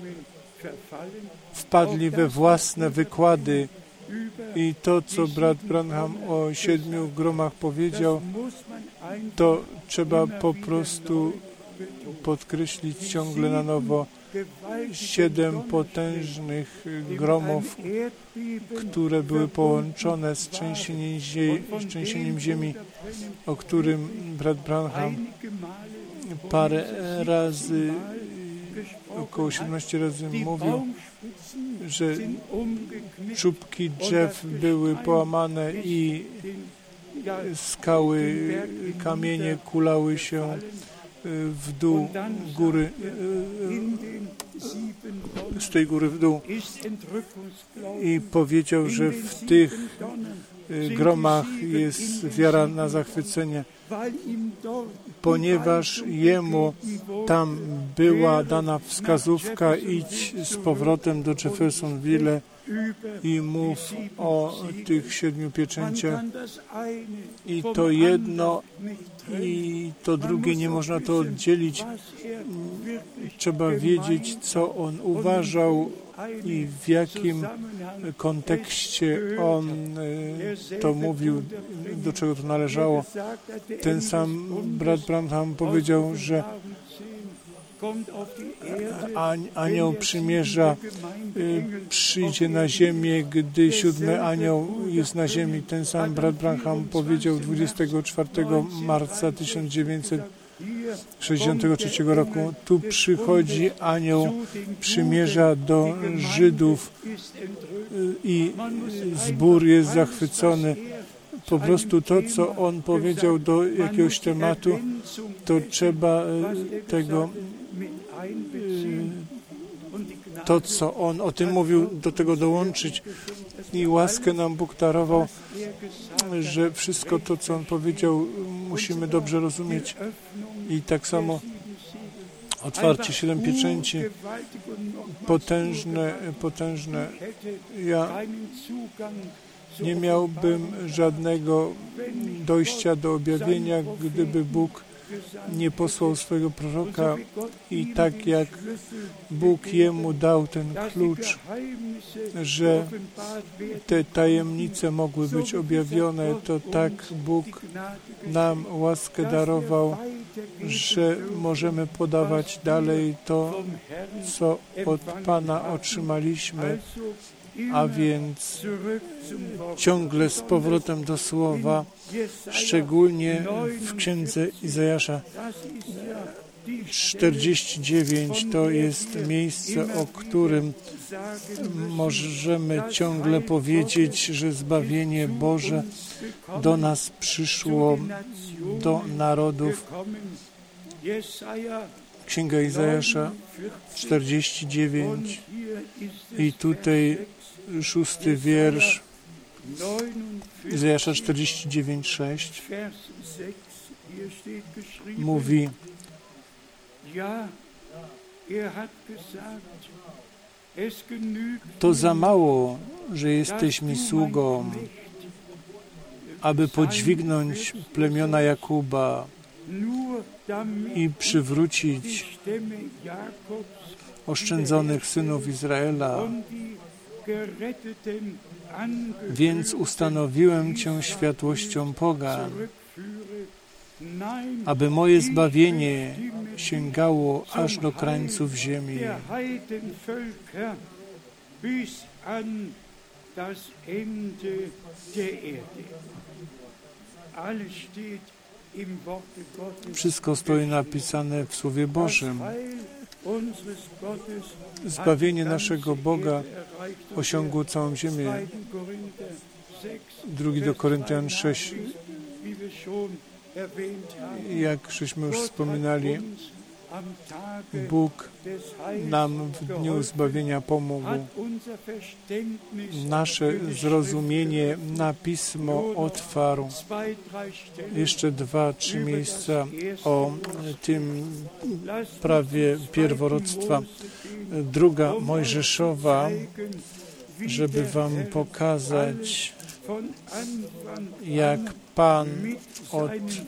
wpadli we własne wykłady i to, co brat Branham o 7 gromach powiedział, to trzeba po prostu podkreślić ciągle na nowo. 7 potężnych gromów, które były połączone z trzęsieniem ziemi, o którym brat Branham parę razy, około 17 razy mówił, że czubki drzew były połamane i skały, kamienie kulały się w dół góry, z tej góry w dół. I powiedział, że w tych gromach jest wiara na zachwycenie, ponieważ jemu tam była dana wskazówka: idź z powrotem do Jeffersonville i mów o tych 7 pieczęciach. I to jedno i to drugie, nie można to oddzielić. Trzeba wiedzieć, co on uważał i w jakim kontekście on to mówił, do czego to należało. Ten sam brat Branham powiedział, że anioł przymierza przyjdzie na ziemię, gdy 7 anioł jest na ziemi. Ten sam brat Branham powiedział 24 marca 1963 roku. Tu przychodzi anioł przymierza do Żydów i zbór jest zachwycony. Po prostu to, co on powiedział do jakiegoś tematu, to trzeba tego, to, co on o tym mówił, do tego dołączyć. I łaskę nam Bóg darował, że wszystko to, co on powiedział, musimy dobrze rozumieć. I tak samo otwarcie 7 pieczęci, potężne. Ja nie miałbym żadnego dojścia do objawienia, gdyby Bóg nie posłał swojego proroka i tak jak Bóg jemu dał ten klucz, że te tajemnice mogły być objawione, to tak Bóg nam łaskę darował, że możemy podawać dalej to, co od Pana otrzymaliśmy, a więc ciągle z powrotem do Słowa, szczególnie w Księdze Izajasza. 49 to jest miejsce, o którym możemy ciągle powiedzieć, że zbawienie Boże do nas przyszło, do narodów. Księga Izajasza 49 i tutaj 6 wiersz Izajasza 49:6 mówi: to za mało, że jesteś mi sługą, aby podźwignąć plemiona Jakuba i przywrócić oszczędzonych synów Izraela. Więc ustanowiłem Cię światłością pogan, aby moje zbawienie sięgało aż do krańców ziemi. Wszystko stoi napisane w Słowie Bożym. Zbawienie naszego Boga osiągło całą ziemię. 2 do Koryntian 6. Jak żeśmy już wspominali, Bóg nam w dniu zbawienia pomógł. Nasze zrozumienie na Pismo otwarł. Jeszcze 2-3 miejsca o tym prawie pierworództwa. 2 Mojżeszowa, żeby Wam pokazać, jak Pan od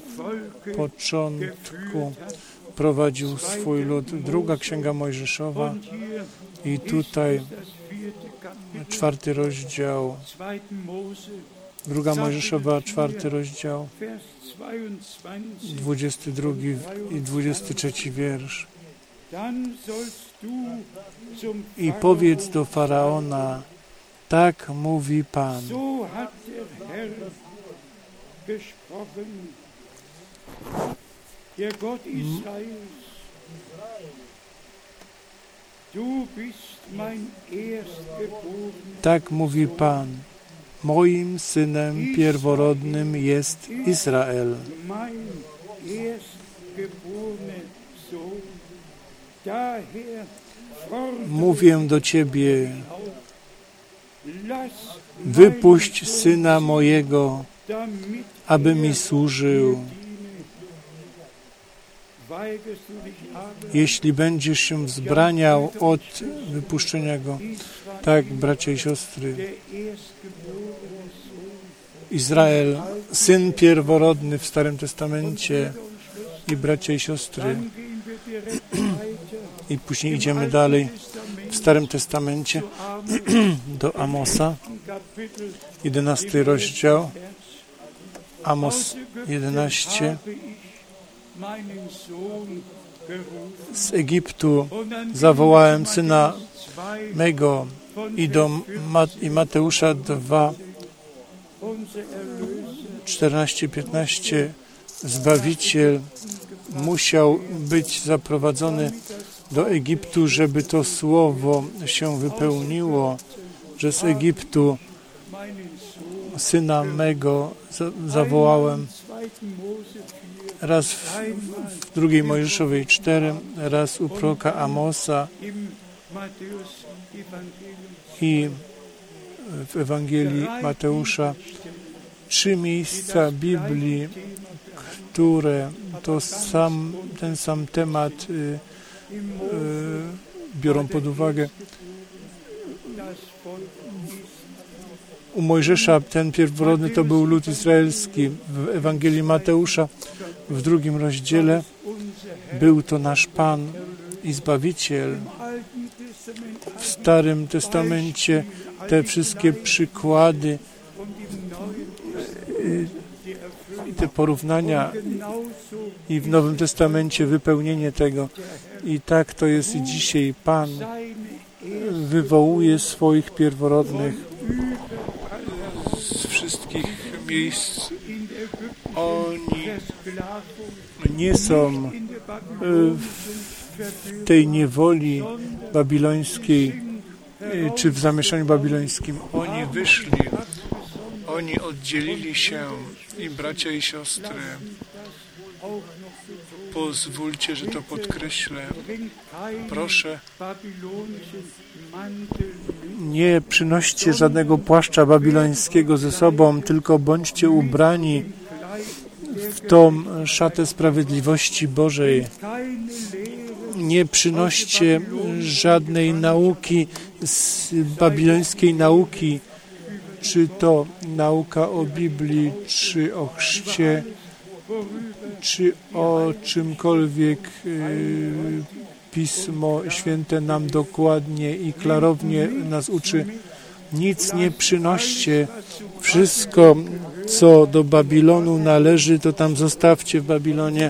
początku prowadził swój lud. 2 Księga Mojżeszowa i tutaj 4 rozdział. 2 Mojżeszowa, 4 rozdział, 22 i 23 wiersz. I powiedz do Faraona: tak mówi Pan. Tak mówi Pan. Moim synem pierworodnym jest Izrael. Mówię do Ciebie: wypuść syna mojego, aby mi służył. Jeśli będziesz się wzbraniał od wypuszczenia go, tak, bracia i siostry, Izrael, syn pierworodny w Starym Testamencie i bracia i siostry, i później idziemy dalej w Starym Testamencie do Amosa, 11 rozdział, Amos 11. Z Egiptu zawołałem syna mego i Mateusza 2, 14-15. Zbawiciel musiał być zaprowadzony do Egiptu, żeby to słowo się wypełniło, że z Egiptu syna mego zawołałem. Raz w 2 Mojżeszowej 4, raz u proroka Amosa i w Ewangelii Mateusza. 3 miejsca Biblii, które to ten sam temat biorą pod uwagę. U Mojżesza ten pierworodny to był lud izraelski. W Ewangelii Mateusza w 2 rozdziale był to nasz Pan i Zbawiciel. W Starym Testamencie te wszystkie przykłady i te porównania i w Nowym Testamencie wypełnienie tego. I tak to jest i dzisiaj. Pan wywołuje swoich pierworodnych z wszystkich miejsc Oni nie są w tej niewoli babilońskiej, czy w zamieszaniu babilońskim. Oni wyszli, oni oddzielili się i bracia i siostry, pozwólcie, że to podkreślę. Proszę, nie przynoście żadnego płaszcza babilońskiego ze sobą, tylko bądźcie ubrani w tą szatę sprawiedliwości Bożej. Nie przynoście żadnej nauki z babilońskiej nauki, czy to nauka o Biblii, czy o chrzcie, czy o czymkolwiek Pismo Święte nam dokładnie i klarownie nas uczy. Nic nie przynoście. Wszystko, co do Babilonu należy, to tam zostawcie w Babilonie.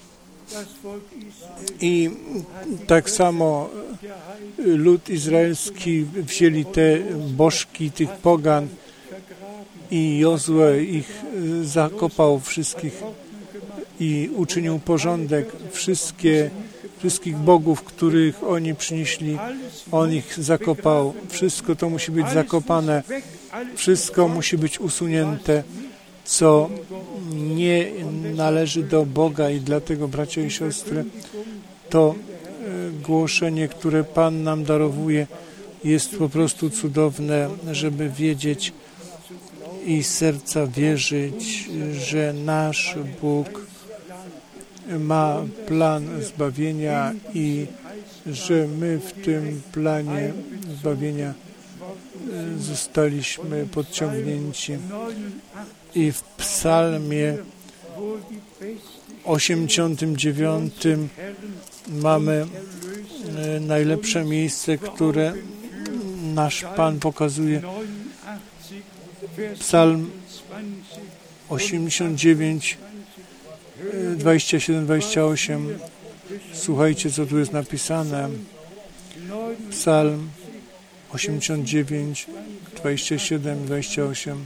I tak samo lud izraelski wzięli te bożki tych pogan i Jozue ich zakopał wszystkich i uczynił porządek. Wszystkich bogów, których oni przynieśli, on ich zakopał. Wszystko to musi być zakopane. Wszystko musi być usunięte, co nie należy do Boga. I dlatego, bracia i siostry, to głoszenie, które Pan nam darowuje, jest po prostu cudowne, żeby wiedzieć i z serca wierzyć, że nasz Bóg ma plan zbawienia i że my w tym planie zbawienia zostaliśmy podciągnięci. I w psalmie 89 mamy najlepsze miejsce, które nasz Pan pokazuje. Psalm 89, 27-28. Słuchajcie, co tu jest napisane. Psalm 89, 27-28.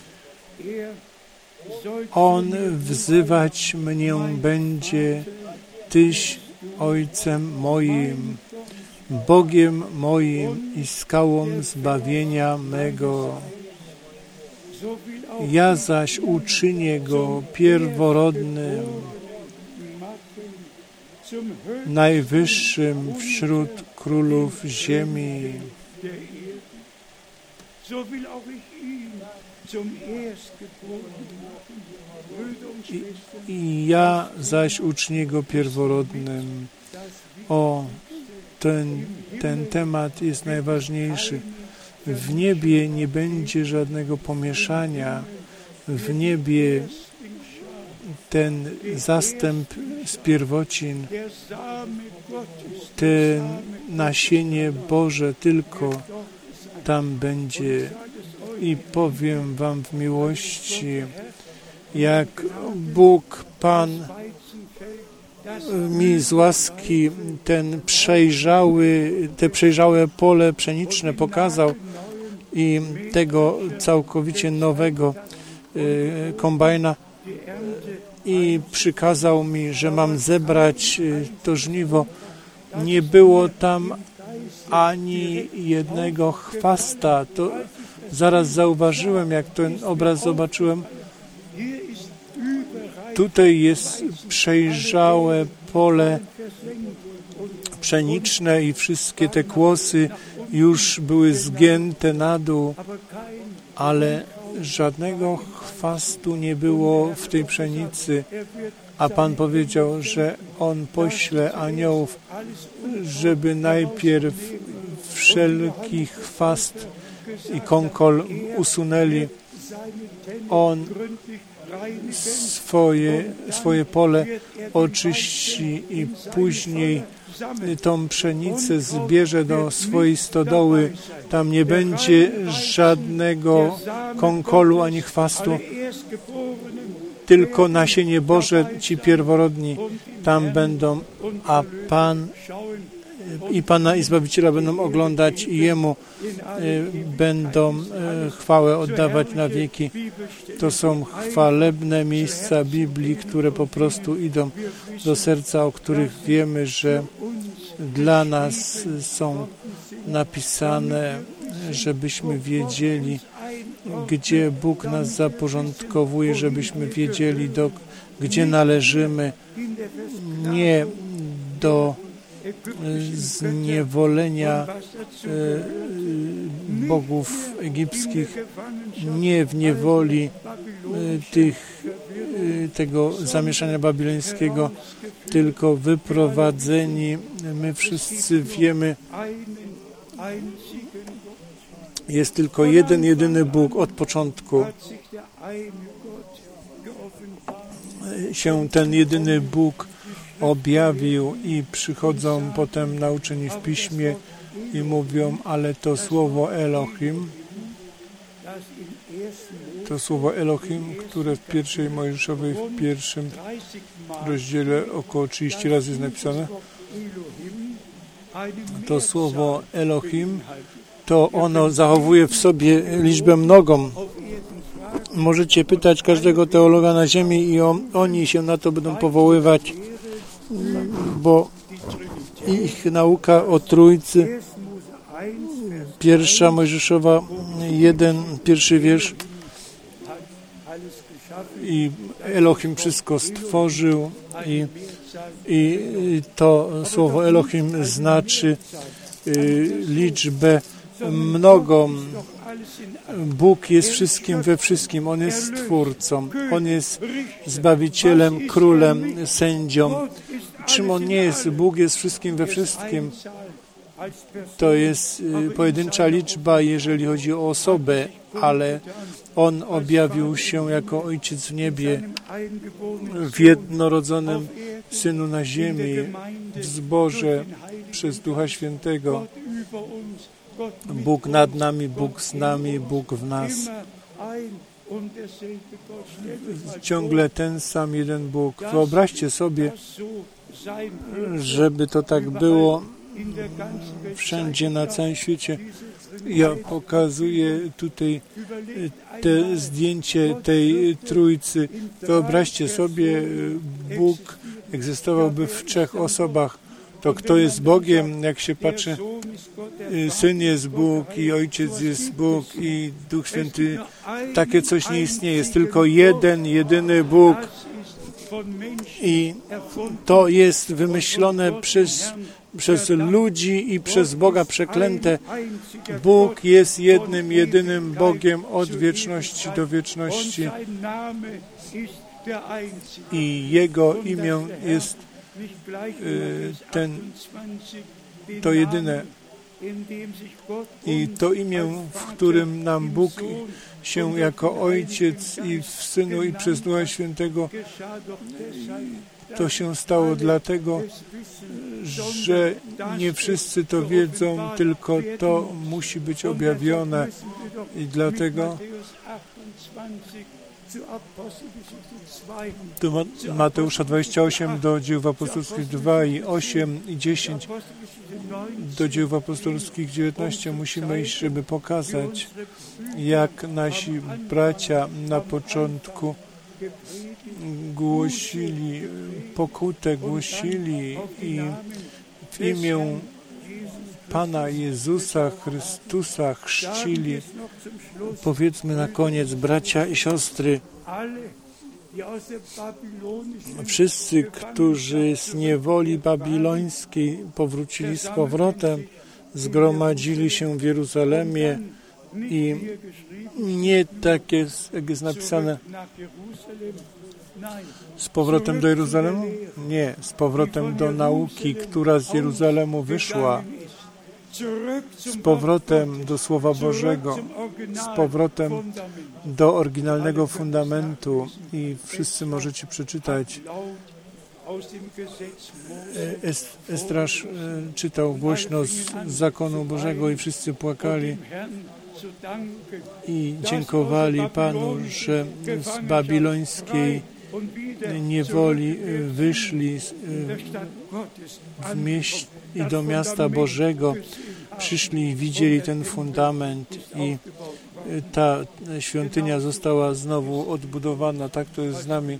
On wzywać mnie będzie, Tyś Ojcem moim, Bogiem moim i skałą zbawienia mego. Ja zaś uczynię go pierworodnym, najwyższym wśród królów ziemi. I ja zaś uczynię go pierworodnym. O, ten temat jest najważniejszy. W niebie nie będzie żadnego pomieszania. W niebie ten zastęp z pierwocin, ten nasienie Boże tylko tam będzie. I powiem wam w miłości, jak Bóg, Pan mi z łaski te przejrzałe pole pszeniczne pokazał i tego całkowicie nowego kombajna i przykazał mi, że mam zebrać to żniwo. Nie było tam ani jednego chwasta. To zaraz zauważyłem, jak ten obraz zobaczyłem. Tutaj jest przejrzałe pole pszeniczne i wszystkie te kłosy już były zgięte na dół, ale żadnego chwastu nie było w tej pszenicy, a Pan powiedział, że On pośle aniołów, żeby najpierw wszelki chwast i kąkol usunęli. On swoje pole oczyści i później tą pszenicę zbierze do swojej stodoły. Tam nie będzie żadnego kąkolu ani chwastu, tylko nasienie Boże, ci pierworodni tam będą, a Pan i Pana i Zbawiciela będą oglądać i Jemu będą chwałę oddawać na wieki. To są chwalebne miejsca Biblii, które po prostu idą do serca, o których wiemy, że dla nas są napisane, żebyśmy wiedzieli, gdzie Bóg nas zaporządkowuje, żebyśmy wiedzieli, gdzie należymy, nie do zniewolenia bogów egipskich, nie w niewoli tego zamieszania babilońskiego, tylko wyprowadzeni. My wszyscy wiemy, jest tylko jeden, jedyny Bóg. Od początku się ten jedyny Bóg objawił i przychodzą potem nauczeni w Piśmie i mówią, ale to słowo Elohim, które w pierwszej Mojżeszowej, w pierwszym rozdziale około 30 razy jest napisane, to słowo Elohim, to ono zachowuje w sobie liczbę mnogą. Możecie pytać każdego teologa na ziemi i oni się na to będą powoływać, bo ich nauka o Trójcy, pierwsza Mojżeszowa 1, pierwszy wiersz, i Elohim wszystko stworzył i to słowo Elohim znaczy liczbę mnogą. Bóg jest wszystkim we wszystkim. On jest Stwórcą. On jest Zbawicielem, Królem, Sędzią. Czym On nie jest? Bóg jest wszystkim we wszystkim. To jest pojedyncza liczba, jeżeli chodzi o osobę, ale On objawił się jako Ojciec w niebie, w jednorodzonym Synu na ziemi, w zborze przez Ducha Świętego. Bóg nad nami, Bóg z nami, Bóg w nas. Ciągle ten sam jeden Bóg. Wyobraźcie sobie, żeby to tak było wszędzie na całym świecie. Ja pokazuję tutaj te zdjęcie tej Trójcy. Wyobraźcie sobie, Bóg egzystowałby w 3 osobach. To kto jest Bogiem, jak się patrzy? Syn jest Bóg i Ojciec jest Bóg i Duch Święty. Takie coś nie istnieje. Jest tylko jeden, jedyny Bóg. I to jest wymyślone przez ludzi i przez Boga przeklęte. Bóg jest jednym, jedynym Bogiem od wieczności do wieczności. I Jego imię jest to jedyne. I to imię, w którym nam Bóg się jako Ojciec i w Synu i przez Ducha Świętego, to się stało dlatego, że nie wszyscy to wiedzą, tylko to musi być objawione i dlatego do Mateusza 28, do Dzieł Apostolskich 2 i 8 i 10, do Dzieł Apostolskich 19 musimy iść, żeby pokazać, jak nasi bracia na początku głosili pokutę, głosili i w imię Pana Jezusa Chrystusa chrzcili. Powiedzmy na koniec, bracia i siostry, wszyscy, którzy z niewoli babilońskiej powrócili z powrotem, zgromadzili się w Jeruzalemie i nie tak jest, jak jest napisane, z powrotem do Jeruzalemu? Nie, z powrotem do nauki, która z Jeruzalemu wyszła, z powrotem do Słowa Bożego, z powrotem do oryginalnego fundamentu i wszyscy możecie przeczytać. Estraż czytał głośno z zakonu Bożego i wszyscy płakali i dziękowali Panu, że z babilońskiej niewoli wyszli i do miasta Bożego, przyszli i widzieli ten fundament i ta świątynia została znowu odbudowana. Tak to jest z nami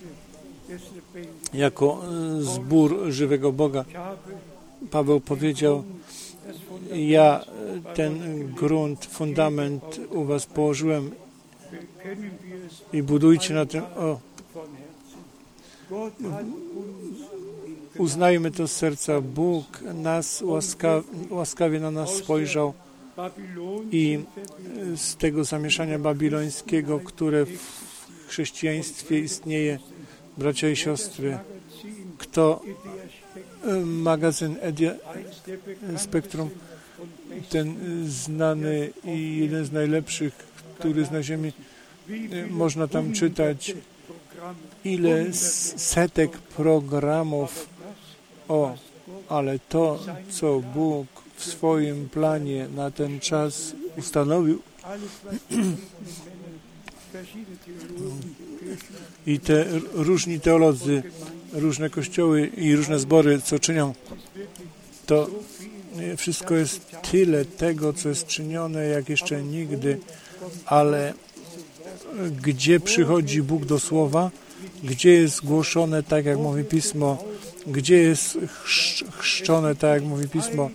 jako zbór żywego Boga. Paweł powiedział, ja ten grunt, fundament u was położyłem i budujcie na tym. Uznajmy to z serca. Bóg nas łaskawie na nas spojrzał i z tego zamieszania babilońskiego, które w chrześcijaństwie istnieje, bracia i siostry, kto magazyn Spektrum, ten znany i jeden z najlepszych, który jest na ziemi, można tam czytać ile setek programów, ale to, co Bóg w swoim planie na ten czas ustanowił i te różni teolodzy, różne kościoły i różne zbory, co czynią, to wszystko jest tyle tego, co jest czynione, jak jeszcze nigdy, ale gdzie przychodzi Bóg do Słowa, gdzie jest głoszone, tak jak mówi Pismo, gdzie jest chrzczone, tak jak mówi Pismo,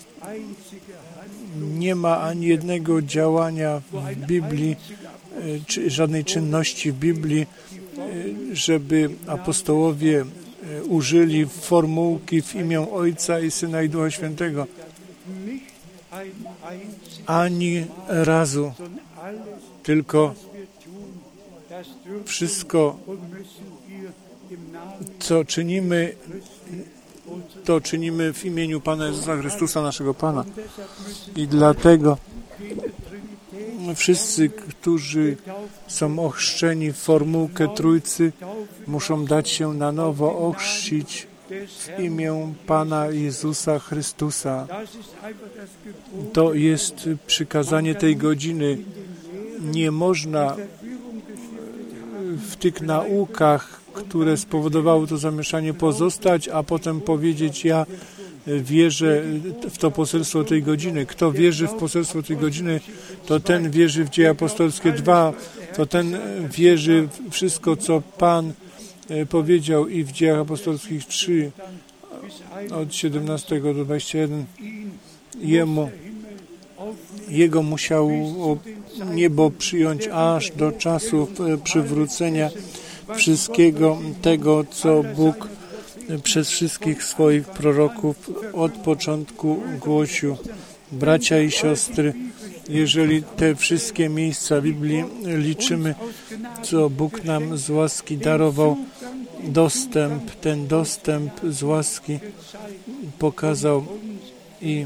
nie ma ani jednego działania w Biblii, czy żadnej czynności w Biblii, żeby apostołowie użyli formułki w imię Ojca i Syna i Ducha Świętego. Ani razu, tylko wszystko, co czynimy, to czynimy w imieniu Pana Jezusa Chrystusa, naszego Pana. I dlatego wszyscy, którzy są ochrzczeni w formułkę Trójcy, muszą dać się na nowo ochrzcić w imię Pana Jezusa Chrystusa. To jest przykazanie tej godziny. Nie można w tych naukach, które spowodowały to zamieszanie, pozostać, a potem powiedzieć, ja wierzę w to poselstwo tej godziny. Kto wierzy w poselstwo tej godziny, to ten wierzy w Dzieje Apostolskie 2, to ten wierzy w wszystko, co Pan powiedział i w Dziejach Apostolskich 3, od 17 do 21. Jego musiało niebo przyjąć aż do czasu przywrócenia wszystkiego tego, co Bóg przez wszystkich swoich proroków od początku głosił. Bracia i siostry, jeżeli te wszystkie miejsca Biblii liczymy, co Bóg nam z łaski darował, ten dostęp z łaski pokazał i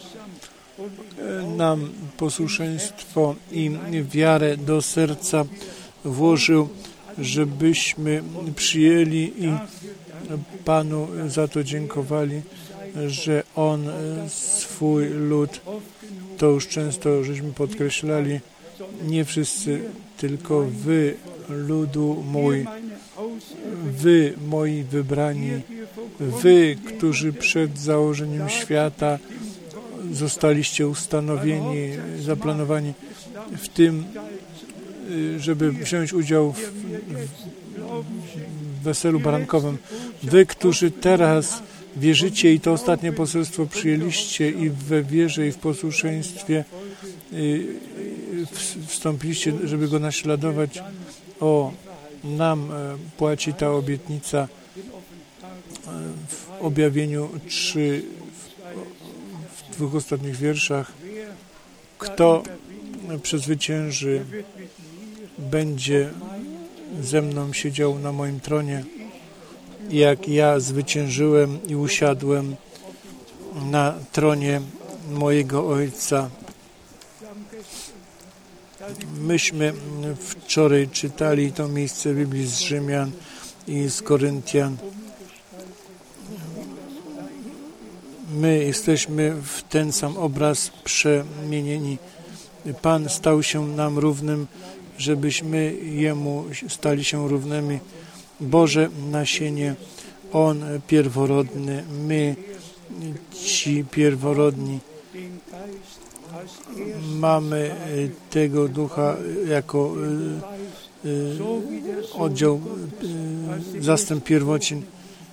nam posłuszeństwo i wiarę do serca włożył, żebyśmy przyjęli i Panu za to dziękowali, że On swój lud, to już często żeśmy podkreślali, nie wszyscy, tylko wy, ludu mój, wy, moi wybrani, wy, którzy przed założeniem świata zostaliście ustanowieni, zaplanowani w tym, żeby wziąć udział w weselu barankowym. Wy, którzy teraz wierzycie i to ostatnie poselstwo przyjęliście i we wierze i w posłuszeństwie wstąpiliście, żeby go naśladować. Nam płaci ta obietnica w objawieniu 3, w 2 ostatnich wierszach. Kto przezwycięży, będzie ze mną siedział na moim tronie, jak ja zwyciężyłem i usiadłem na tronie mojego Ojca. Myśmy wczoraj czytali to miejsce Biblii z Rzymian i z Koryntian. My jesteśmy w ten sam obraz przemienieni. Pan stał się nam równym, żebyśmy Jemu stali się równymi. Boże nasienie, On pierworodny, my ci pierworodni. Mamy tego Ducha jako oddział, zastęp pierwocin.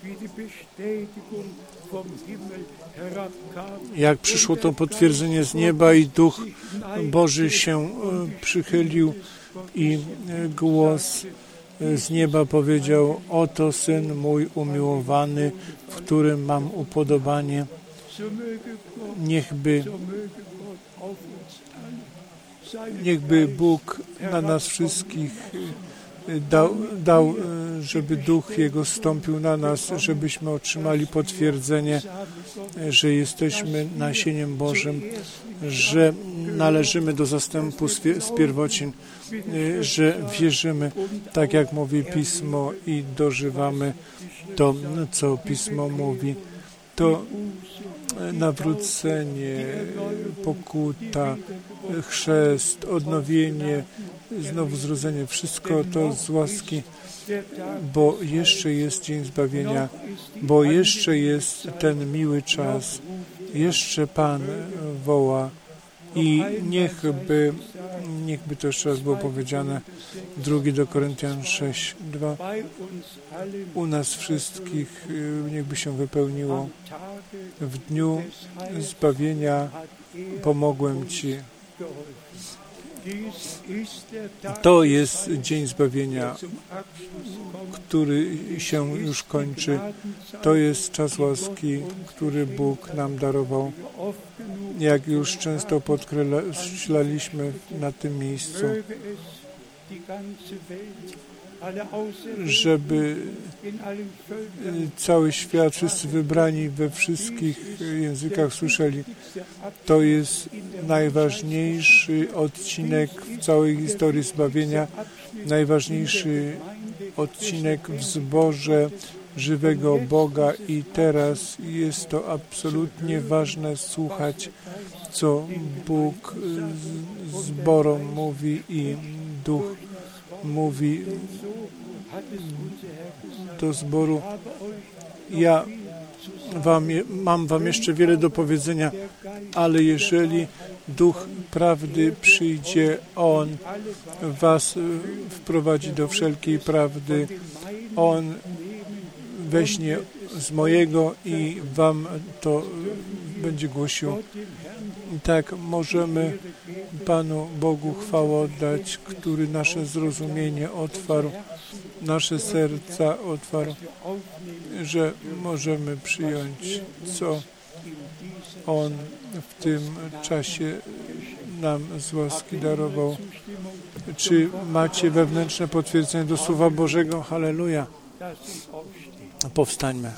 Jak przyszło to potwierdzenie z nieba i Duch Boży się przychylił i głos z nieba powiedział: oto Syn mój umiłowany, w którym mam upodobanie. Niechby Bóg na nas wszystkich dał, żeby Duch Jego zstąpił na nas, żebyśmy otrzymali potwierdzenie, że jesteśmy nasieniem Bożym, że należymy do zastępu z pierwocin, że wierzymy, tak jak mówi Pismo, i dożywamy to, co Pismo mówi. To nawrócenie, pokuta, chrzest, odnowienie, znowu-zrodzenie, wszystko to z łaski, bo jeszcze jest dzień zbawienia, bo jeszcze jest ten miły czas, jeszcze Pan woła i niechby to jeszcze raz było powiedziane, 2 do Koryntian 6:2, u nas wszystkich niechby się wypełniło. W dniu zbawienia pomogłem Ci. To jest dzień zbawienia, który się już kończy. To jest czas łaski, który Bóg nam darował. Jak już często podkreślaliśmy na tym miejscu, żeby cały świat, wszyscy wybrani we wszystkich językach słyszeli. To jest najważniejszy odcinek w całej historii zbawienia, najważniejszy odcinek w zborze żywego Boga i teraz jest to absolutnie ważne słuchać, co Bóg zborom mówi i Duch mówi do zboru. Ja mam wam jeszcze wiele do powiedzenia, ale jeżeli Duch prawdy przyjdzie, On was wprowadzi do wszelkiej prawdy. On weźmie z mojego i wam to będzie głosił. I tak możemy Panu Bogu chwałę oddać, który nasze zrozumienie otwarł, nasze serca otwarł, że możemy przyjąć, co On w tym czasie nam z łaski darował. Czy macie wewnętrzne potwierdzenie do Słowa Bożego? Halleluja. Powstańmy.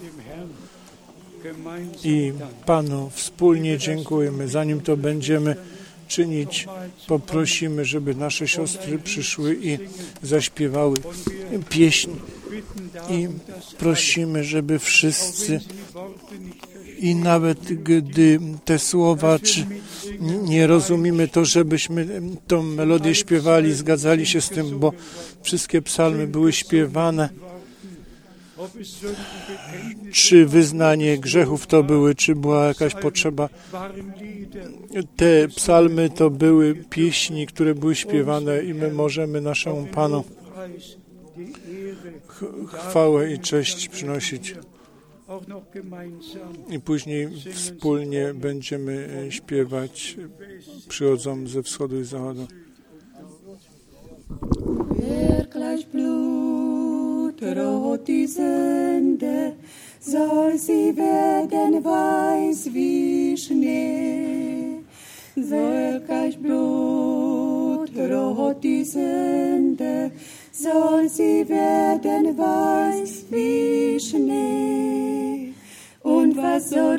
I Panu wspólnie dziękujemy. Zanim to będziemy czynić, poprosimy, żeby nasze siostry przyszły i zaśpiewały pieśń. I prosimy, żeby wszyscy, i nawet gdy te słowa, czy nie rozumiemy, to żebyśmy tą melodię śpiewali, zgadzali się z tym, bo wszystkie psalmy były śpiewane. Czy wyznanie grzechów to były, czy była jakaś potrzeba. Te psalmy to były pieśni, które były śpiewane i my możemy naszemu Panu chwałę i cześć przynosić. I później wspólnie będziemy śpiewać, przychodzą ze wschodu i zachodu. Rot die Sünde, soll sie werden weiß wie Schnee. Soll gleich Blut, rot die Sünde, soll sie werden weiß wie Schnee. Und was so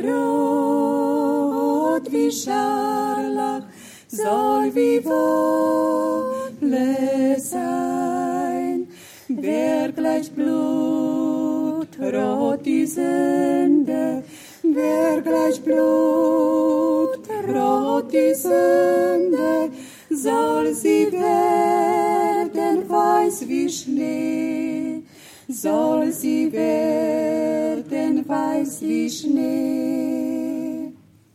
rot wie Scharlach, soll wie Wolle sein. Wer gleich Blut, rot die Sünde, wer gleich Blut, rot die Sünde, soll sie werden weiß wie Schnee, soll sie werden weiß wie Schnee.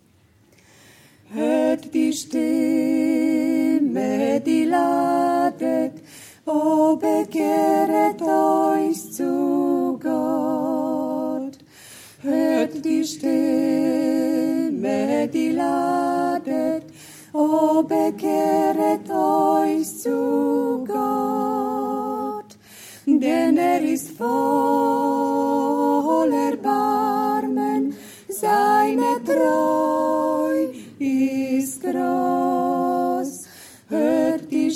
Hört die Stimme, die ladet, o bekehret euch zu Gott. Hört die Stimme, die ladet, o bekehret euch zu Gott. Denn ist voll Erbarmen, seine Treu ist groß. Hört die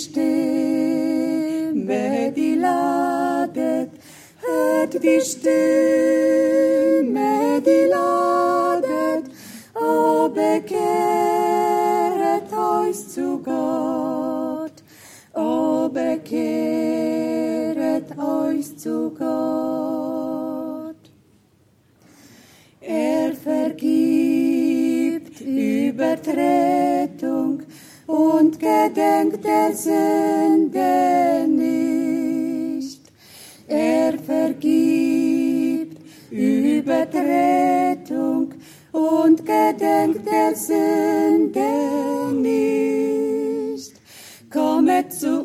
Stimme, die ladet, hört die Stimme, die ladet, o bekehret euch zu Gott, o bekehret euch zu Gott. Er vergibt Übertretung und gedenkt der Sünde nicht. Er vergibt Übertretung und gedenkt der Sünde nicht. Kommet zu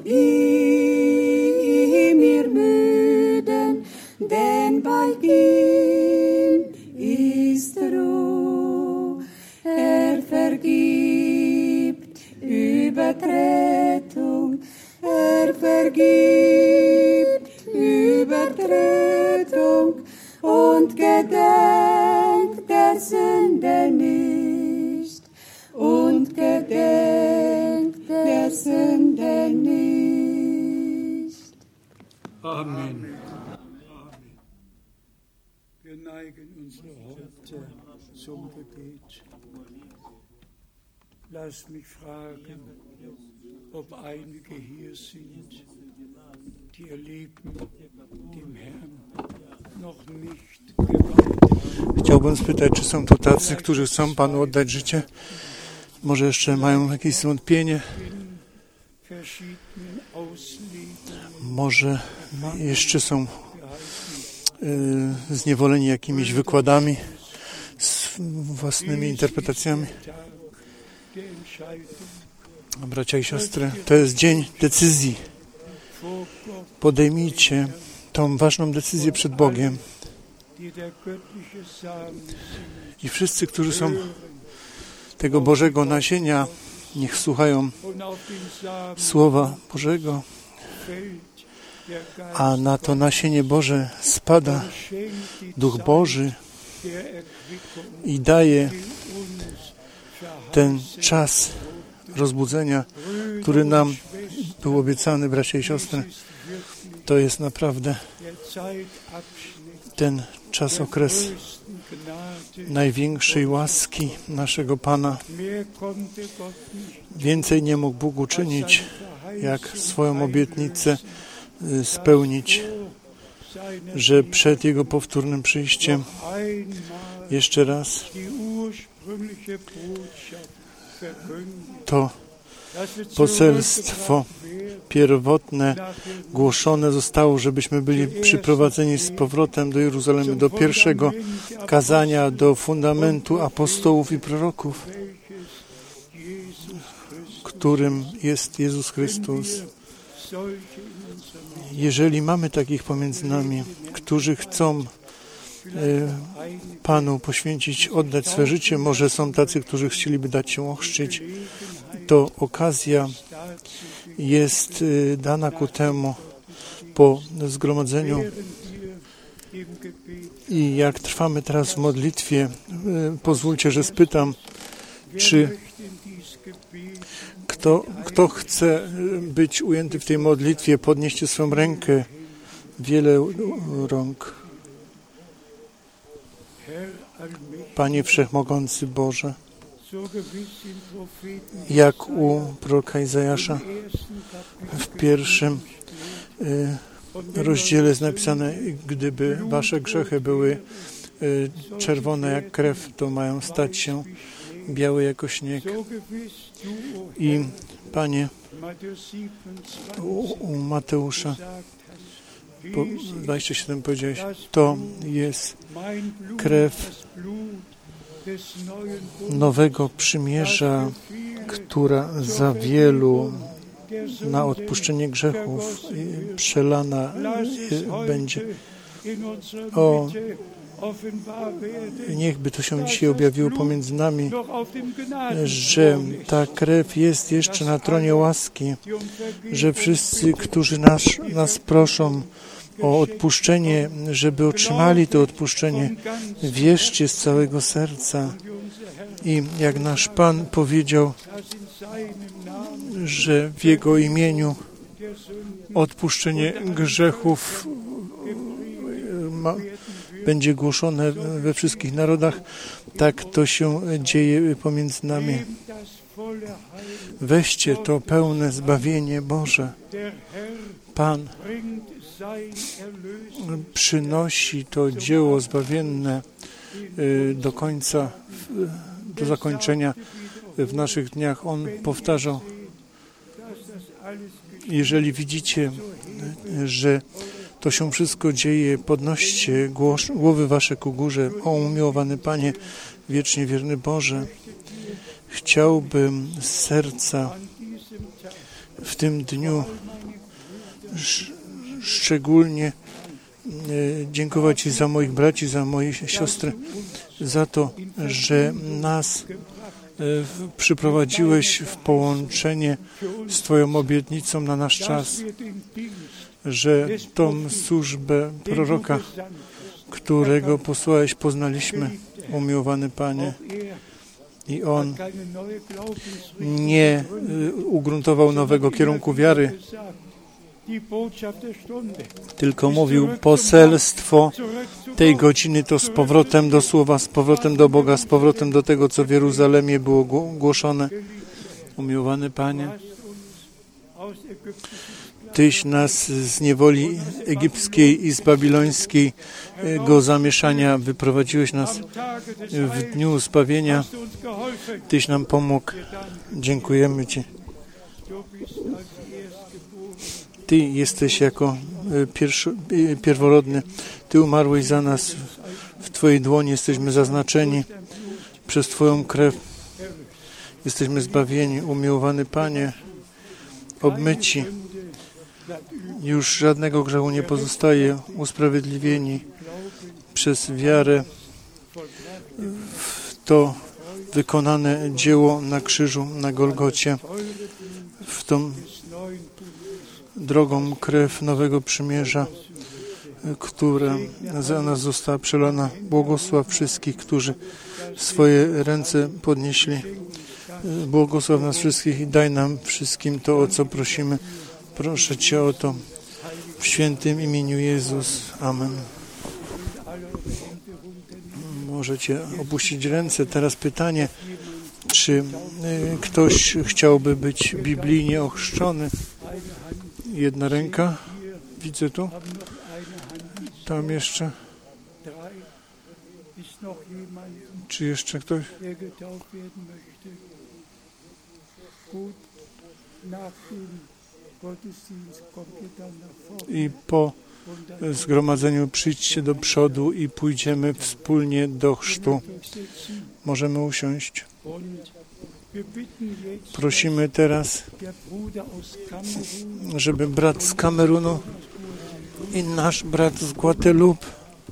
ihm, ihr Müden, denn bei ihm ist Ruhe. Er vergibt Übertretung, er vergibt Übertretung und gedenkt der Sünde nicht, und gedenkt der Sünde nicht. Amen. Wir neigen unsere Häupter zum Gebet. Lass mich fragen, ob einige hier sind, die ihr Leben dem Herrn noch nicht geweiht haben. Chciałbym spytać, czy są tu tacy, którzy chcą Panu oddać życie? Może jeszcze mają jakieś zwątpienie? Może jeszcze są zniewoleni jakimiś wykładami, z własnymi interpretacjami? Bracia i siostry, to jest dzień decyzji. Podejmijcie tą ważną decyzję przed Bogiem. I wszyscy, którzy są tego Bożego nasienia, niech słuchają Słowa Bożego, a na to nasienie Boże spada Duch Boży i daje ten czas rozbudzenia, który nam był obiecany, bracia i siostry. To jest naprawdę ten czas, okres największej łaski naszego Pana. Więcej nie mógł Bóg uczynić, jak swoją obietnicę spełnić, że przed Jego powtórnym przyjściem jeszcze raz to poselstwo pierwotne głoszone zostało, żebyśmy byli przyprowadzeni z powrotem do Jeruzalemu, do pierwszego kazania, do fundamentu apostołów i proroków, którym jest Jezus Chrystus. Jeżeli mamy takich pomiędzy nami, którzy chcą Panu poświęcić, oddać swe życie, może są tacy, którzy chcieliby dać się ochrzcić, to okazja jest dana ku temu po zgromadzeniu. I jak trwamy teraz w modlitwie, pozwólcie, że spytam, czy kto chce być ujęty w tej modlitwie, podnieście swoją rękę. Wiele rąk. Panie Wszechmogący Boże, jak u proroka Izajasza w pierwszym rozdziale jest napisane, gdyby wasze grzechy były czerwone jak krew, to mają stać się białe jako śnieg. I Panie, u Mateusza 27 powiedziałeś, to jest krew nowego przymierza, która za wielu na odpuszczenie grzechów przelana będzie. O, niechby to się dzisiaj objawiło pomiędzy nami, że ta krew jest jeszcze na tronie łaski, że wszyscy, którzy nas proszą o odpuszczenie, żeby otrzymali to odpuszczenie, wierzcie z całego serca. I jak nasz Pan powiedział, że w Jego imieniu odpuszczenie grzechów będzie głoszone we wszystkich narodach, tak to się dzieje pomiędzy nami. Weźcie to pełne zbawienie Boże. Pan przynosi to dzieło zbawienne do końca, do zakończenia w naszych dniach. On powtarzał, jeżeli widzicie, że to się wszystko dzieje, podnoście głowy wasze ku górze. O umiłowany Panie, wiecznie wierny Boże, chciałbym z serca w tym dniu szczególnie dziękować Ci za moich braci, za moje siostry, za to, że nas przyprowadziłeś w połączenie z Twoją obietnicą na nasz czas, że tą służbę proroka, którego posłałeś, poznaliśmy, umiłowany Panie. I on nie ugruntował nowego kierunku wiary, tylko mówił poselstwo tej godziny to z powrotem do Słowa, z powrotem do Boga, z powrotem do tego, co w Jeruzalemie było głoszone. Umiłowany Panie, Tyś nas z niewoli egipskiej i z babilońskiego zamieszania wyprowadziłeś nas w dniu zbawienia. Tyś nam pomógł. Dziękujemy Ci. Ty jesteś jako pierworodny. Ty umarłeś za nas. W Twojej dłoni jesteśmy zaznaczeni. Przez Twoją krew jesteśmy zbawieni. Umiłowany Panie, obmyci. Już żadnego grzechu nie pozostaje. Usprawiedliwieni przez wiarę w to wykonane dzieło na krzyżu, na Golgocie, w tą drogą krew nowego przymierza, która za nas została przelana. Błogosław wszystkich, którzy swoje ręce podnieśli. Błogosław nas wszystkich i daj nam wszystkim to, o co prosimy. Proszę Cię o to w świętym imieniu Jezus. Amen. Możecie opuścić ręce. Teraz pytanie, czy ktoś chciałby być biblijnie ochrzczony? Jedna ręka. Widzę tu. Tam jeszcze. Czy jeszcze ktoś? I po zgromadzeniu przyjdźcie do przodu i pójdziemy wspólnie do chrztu. Możemy usiąść. Prosimy teraz, żeby brat z Kamerunu i nasz brat z Guadeloupe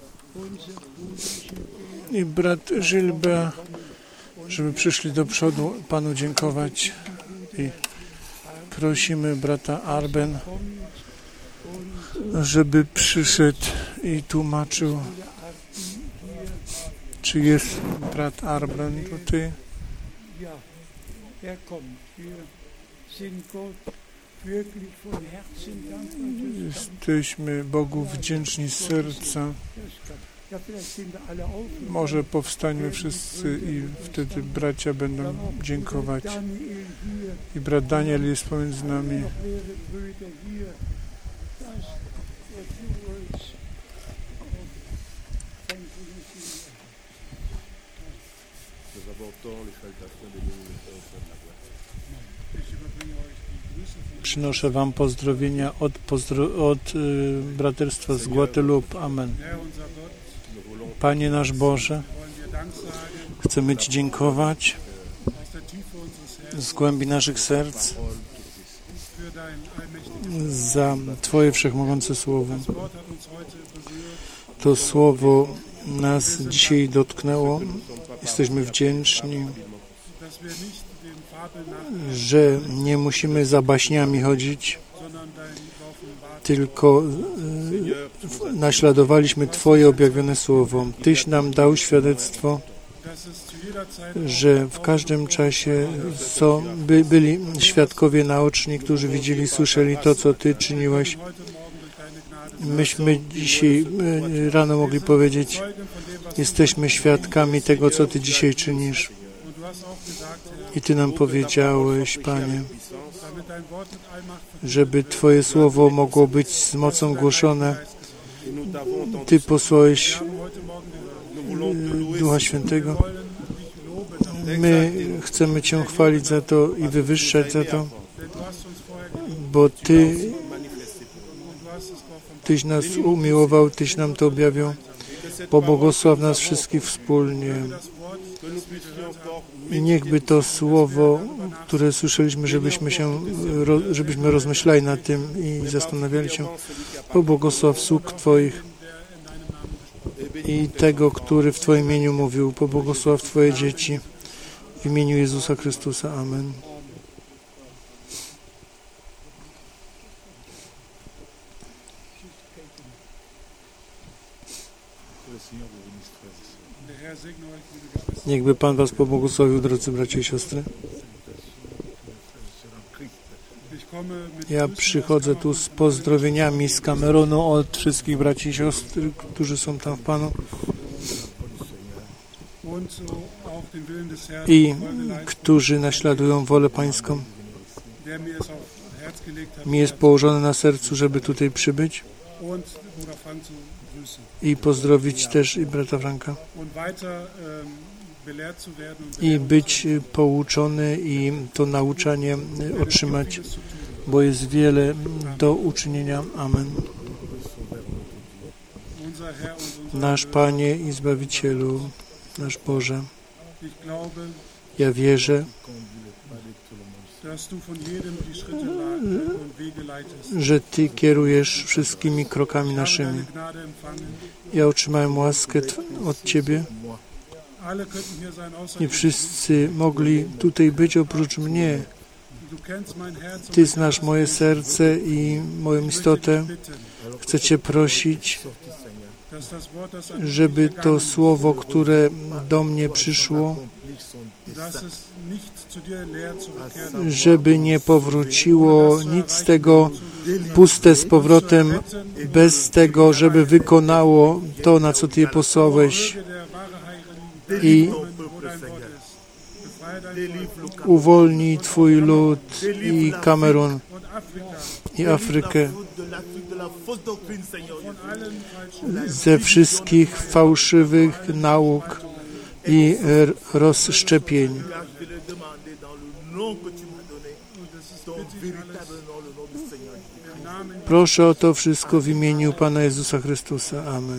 i brat Gilbert, żeby przyszli do przodu Panu dziękować. I prosimy brata Arben, żeby przyszedł i tłumaczył. Czy jest brat Arben tutaj? Jesteśmy Bogu wdzięczni z serca. Może powstańmy wszyscy i wtedy bracia będą dziękować. I brat Daniel jest pomiędzy nami. Przynoszę Wam pozdrowienia od braterstwa z Guadeloupe. Amen. Panie nasz Boże, chcemy Ci dziękować z głębi naszych serc za Twoje wszechmogące Słowo. To Słowo nas dzisiaj dotknęło. Jesteśmy wdzięczni, że nie musimy za baśniami chodzić, tylko naśladowaliśmy Twoje objawione Słowo. Tyś nam dał świadectwo, że w każdym czasie byli świadkowie naoczni, którzy widzieli, słyszeli to, co Ty czyniłeś. Myśmy dzisiaj rano mogli powiedzieć, jesteśmy świadkami tego, co Ty dzisiaj czynisz. I Ty nam powiedziałeś, Panie, żeby Twoje Słowo mogło być z mocą głoszone. Ty posłałeś Ducha Świętego. My chcemy Cię chwalić za to i wywyższać za to, bo Tyś nas umiłował, Tyś nam to objawił. Pobłogosław nas wszystkich wspólnie. I niechby to Słowo, które słyszeliśmy, żebyśmy rozmyślali nad tym i zastanawiali się, pobłogosław sług Twoich i tego, który w Twoim imieniu mówił. Pobłogosław Twoje dzieci w imieniu Jezusa Chrystusa. Amen. Niechby Pan Was pobłogosławił, drodzy bracia i siostry. Ja przychodzę tu z pozdrowieniami z Kamerunu od wszystkich braci i siostr, którzy są tam w Panu i którzy naśladują wolę Pańską. Mi jest położone na sercu, żeby tutaj przybyć i pozdrowić też i brata Franka i być pouczony i to nauczanie otrzymać, bo jest wiele do uczynienia. Amen. Nasz Panie i Zbawicielu, nasz Boże, ja wierzę, że Ty kierujesz wszystkimi krokami naszymi. Ja otrzymałem łaskę od Ciebie. Nie wszyscy mogli tutaj być oprócz mnie. Ty znasz moje serce i moją istotę. Chcę Cię prosić, żeby to słowo, które do mnie przyszło, żeby nie powróciło nic z tego puste z powrotem, bez tego, żeby wykonało to, na co Ty je posłałeś, i uwolnij Twój lud i Kamerun i Afrykę ze wszystkich fałszywych nauk i rozszczepień. Proszę o to wszystko w imieniu Pana Jezusa Chrystusa. Amen.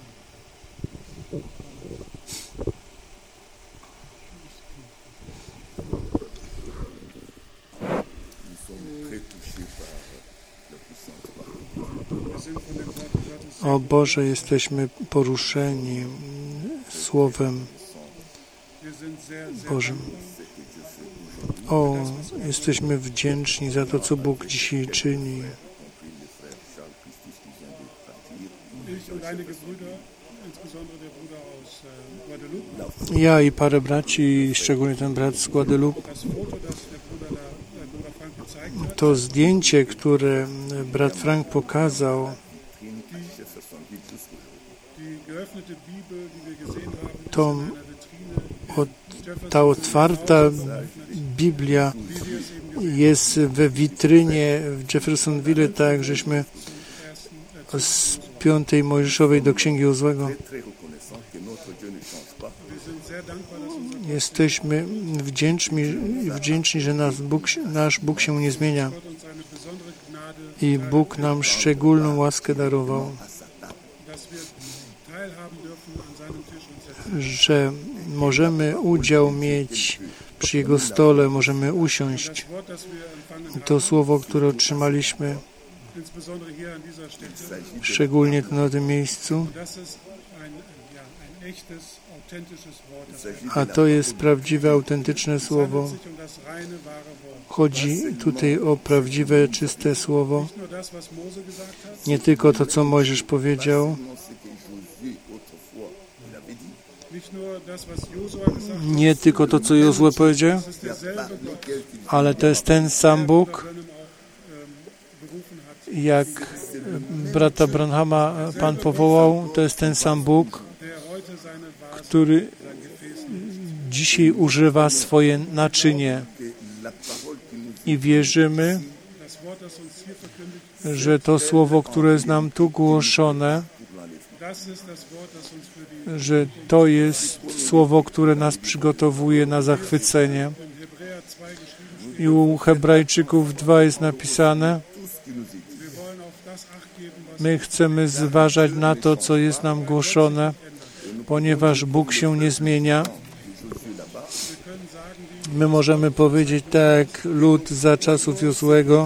O Boże, jesteśmy poruszeni Słowem Bożym. O, jesteśmy wdzięczni za to, co Bóg dzisiaj czyni. Ja i parę braci, szczególnie ten brat z Guadeloupe, to zdjęcie, które brat Frank pokazał, ta otwarta Biblia jest we witrynie w Jeffersonville, tak żeśmy z 5 Mojżeszowej do Księgi Jozłego. Jesteśmy wdzięczni, że nasz Bóg się nie zmienia i Bóg nam szczególną łaskę darował, że możemy udział mieć przy Jego stole, możemy usiąść. To słowo, które otrzymaliśmy, szczególnie tu na tym miejscu, a to jest prawdziwe, autentyczne słowo. Chodzi tutaj o prawdziwe, czyste słowo. Nie tylko to, co Mojżesz powiedział, nie tylko to, co Jozue powiedział, ale to jest ten sam Bóg, jak brata Branhama Pan powołał, to jest ten sam Bóg, który dzisiaj używa swoje naczynie i wierzymy, że to słowo, które jest nam tu głoszone, że to jest słowo, które nas przygotowuje na zachwycenie. I u Hebrajczyków 2 jest napisane, my chcemy zważać na to, co jest nam głoszone, ponieważ Bóg się nie zmienia. My możemy powiedzieć tak, lud za czasów Jozuego,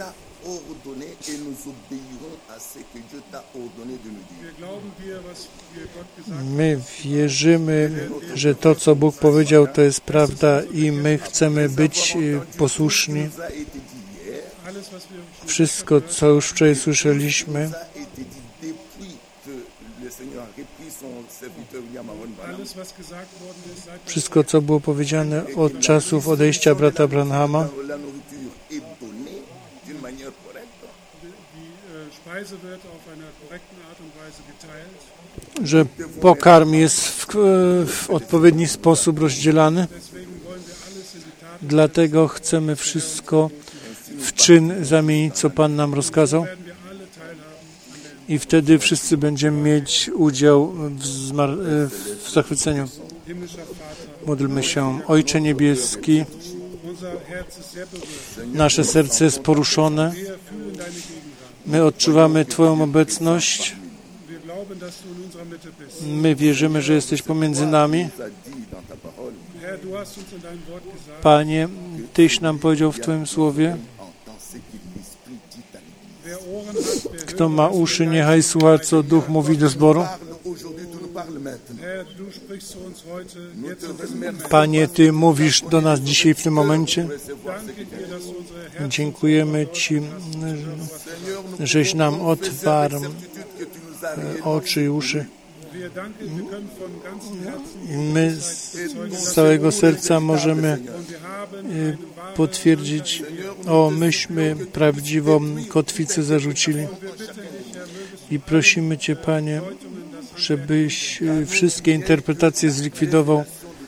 my wierzymy, że to, co Bóg powiedział, to jest prawda i my chcemy być posłuszni. Wszystko, co już wczoraj słyszeliśmy, wszystko, co było powiedziane od czasów odejścia brata Branhama, że pokarm jest w odpowiedni sposób rozdzielany. Dlatego chcemy wszystko w czyn zamienić, co Pan nam rozkazał. I wtedy wszyscy będziemy mieć udział w zachwyceniu. Módlmy się. Ojcze Niebieski, nasze serce jest poruszone. My odczuwamy Twoją obecność. My wierzymy, że jesteś pomiędzy nami. Panie, Tyś nam powiedział w Twoim słowie, kto ma uszy, niechaj słucha, co Duch mówi do zboru. Panie, Ty mówisz do nas dzisiaj w tym momencie. Dziękujemy Ci, żeś nam otwarł oczy i uszy. My z całego serca możemy potwierdzić, myśmy prawdziwą kotwicę zarzucili. I prosimy Cię, Panie, żebyś wszystkie interpretacje zlikwidował,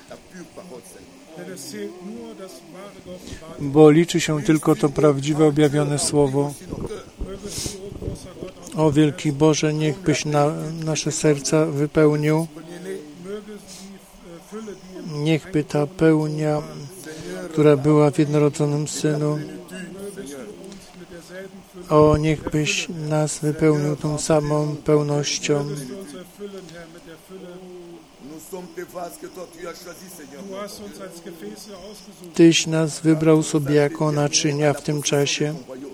bo liczy się tylko to prawdziwe, objawione Słowo. O wielki Boże, niechbyś nasze serca wypełnił. Niechby ta pełnia, która była w jednorodzonym Synu, niechbyś nas wypełnił tą samą pełnością. Tyś nas wybrał sobie jako naczynia w tym czasie.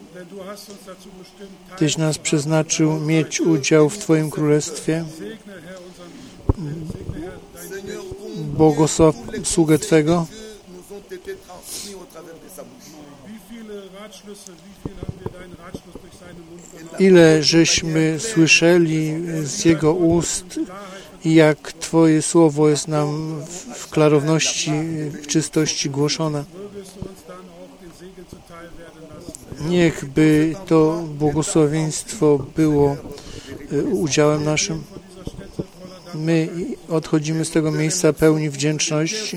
Tyś nas przeznaczył mieć udział w Twoim Królestwie. Błogosław sługę Twego. Ile żeśmy słyszeli z Jego ust i jak Twoje słowo jest nam w klarowności, w czystości głoszone. Niechby to błogosławieństwo było udziałem naszym. My odchodzimy z tego miejsca pełni wdzięczności.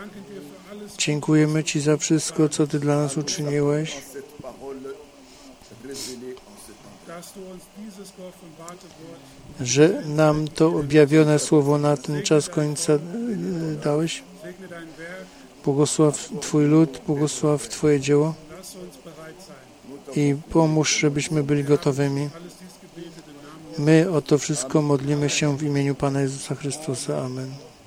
Dziękujemy Ci za wszystko, co Ty dla nas uczyniłeś. że nam to objawione słowo na ten czas końca dałeś. Błogosław Twój lud, błogosław Twoje dzieło i pomóż, żebyśmy byli gotowymi. My o to wszystko modlimy się w imieniu Pana Jezusa Chrystusa. Amen.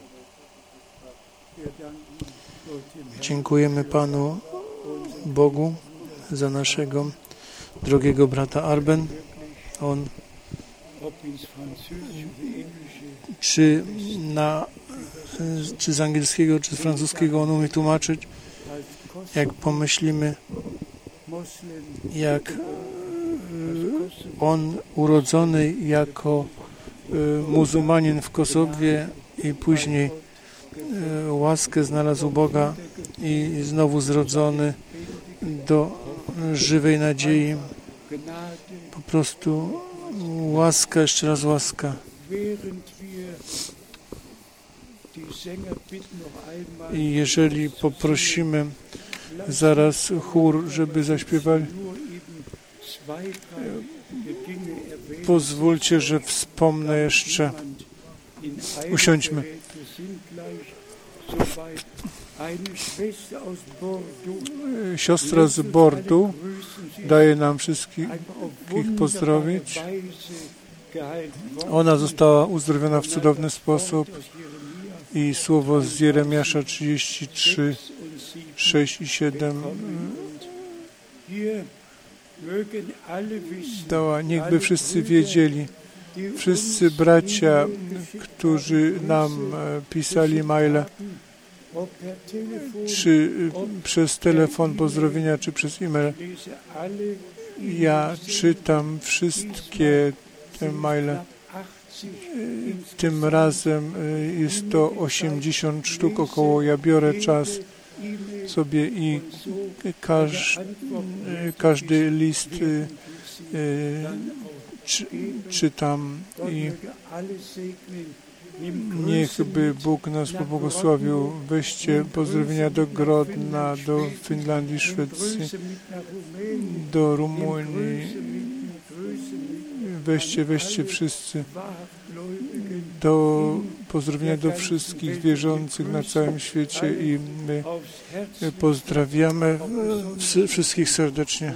Dziękujemy Panu Bogu za naszego drogiego brata Arben. On czy z angielskiego, czy z francuskiego on umie tłumaczyć. Jak pomyślimy, jak on urodzony jako muzułmanin w Kosowie i później łaskę znalazł Boga i znowu zrodzony do żywej nadziei. Po prostu łaska, jeszcze raz łaska. I jeżeli poprosimy zaraz chór, żeby zaśpiewali, pozwólcie, że wspomnę jeszcze. Usiądźmy. Siostra z Bordu daje nam wszystkich pozdrowić. Ona została uzdrowiona w cudowny sposób i słowo z Jeremiasza 33, 6 i 7 dała. Niechby wszyscy wiedzieli, wszyscy bracia, którzy nam pisali maile, czy przez telefon pozdrowienia, czy przez e-mail. Ja czytam wszystkie te maile. Tym razem jest to 80 sztuk około. Ja biorę czas sobie i każdy list czytam i niechby Bóg nas pobłogosławił. Weźcie pozdrowienia do Grodna, do Finlandii, Szwecji, do Rumunii. Weźcie wszyscy. Pozdrowienia do wszystkich wierzących na całym świecie i my pozdrawiamy wszystkich serdecznie.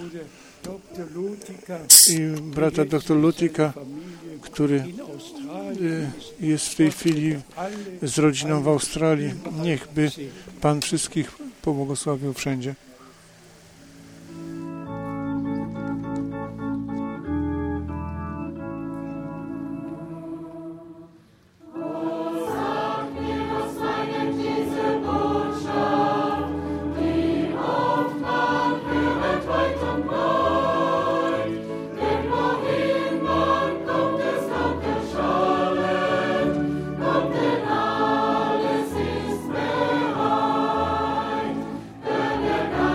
I brata dr Lutika, który jest w tej chwili z rodziną w Australii. Niechby Pan wszystkich pobłogosławił wszędzie. Alles ist bereit, denn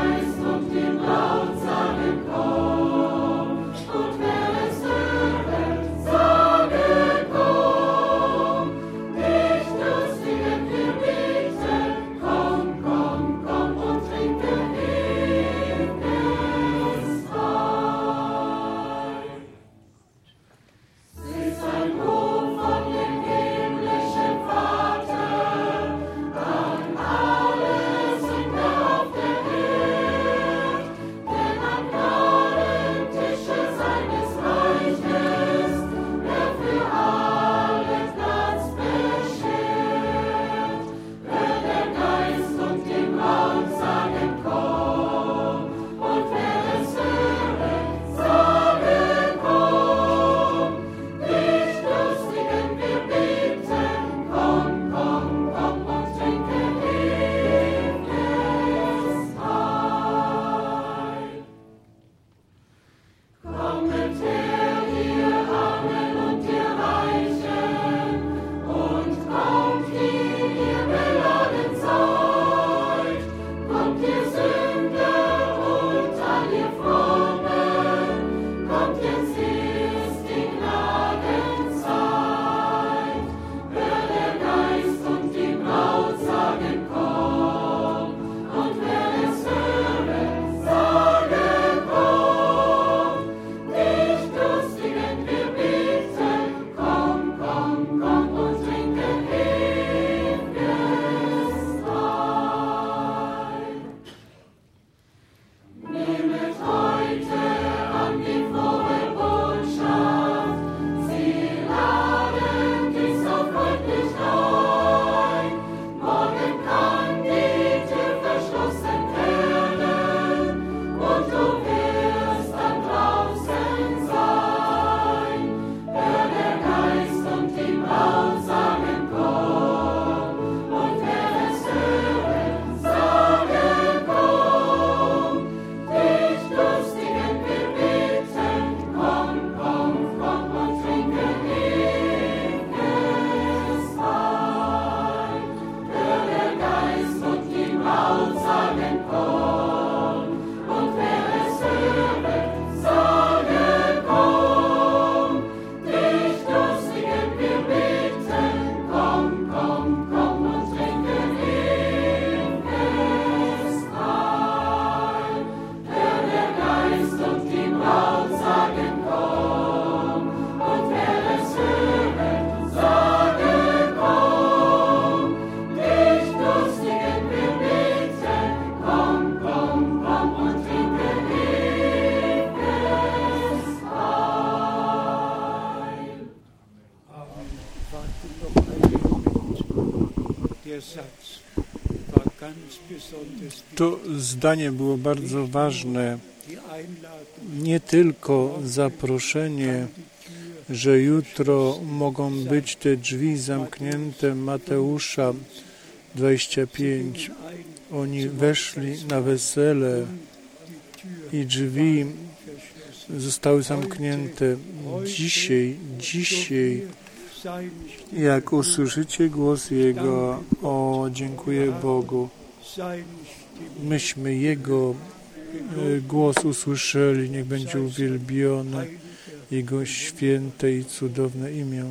To zdanie było bardzo ważne. Nie tylko zaproszenie, że jutro mogą być te drzwi zamknięte, Mateusza 25. Oni weszli na wesele i drzwi zostały zamknięte. Dzisiaj, jak usłyszycie głos Jego, dziękuję Bogu, myśmy Jego głos usłyszeli, niech będzie uwielbione Jego święte i cudowne imię.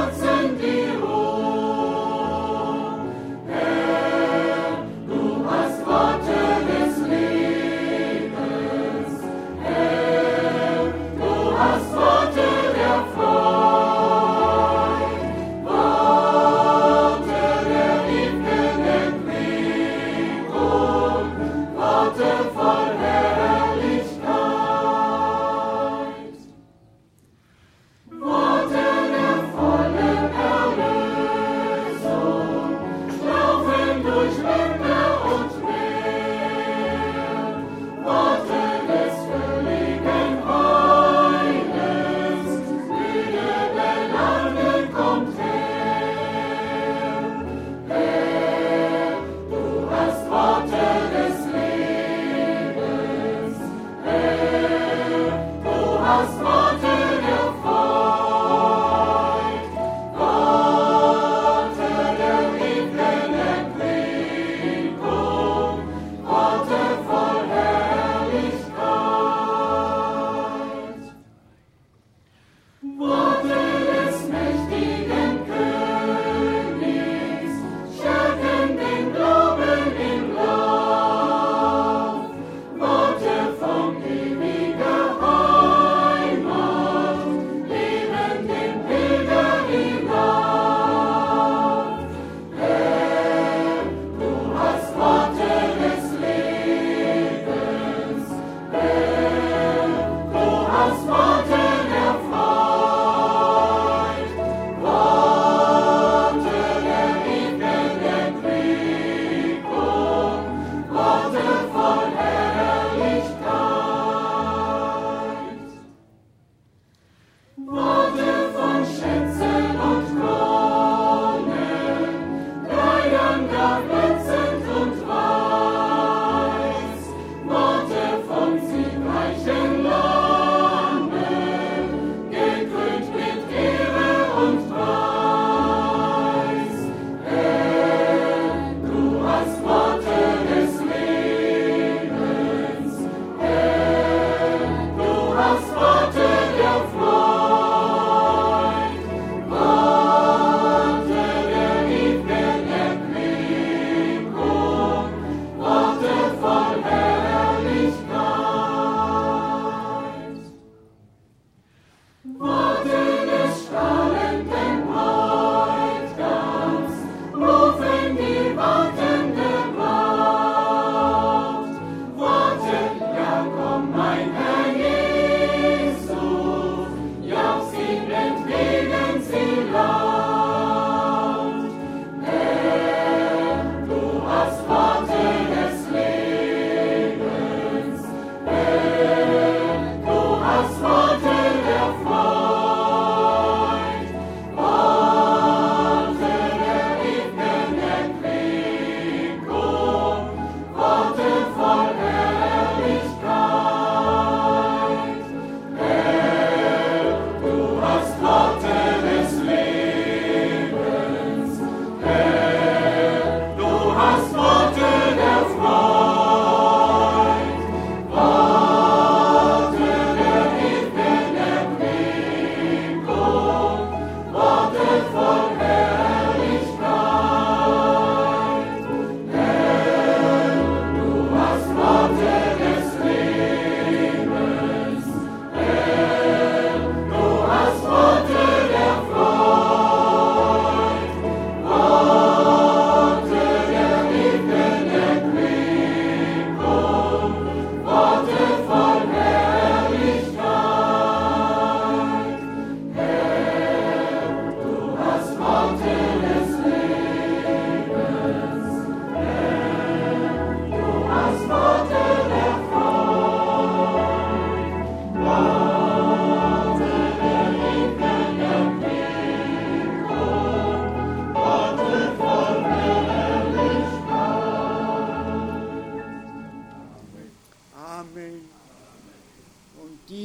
Du hast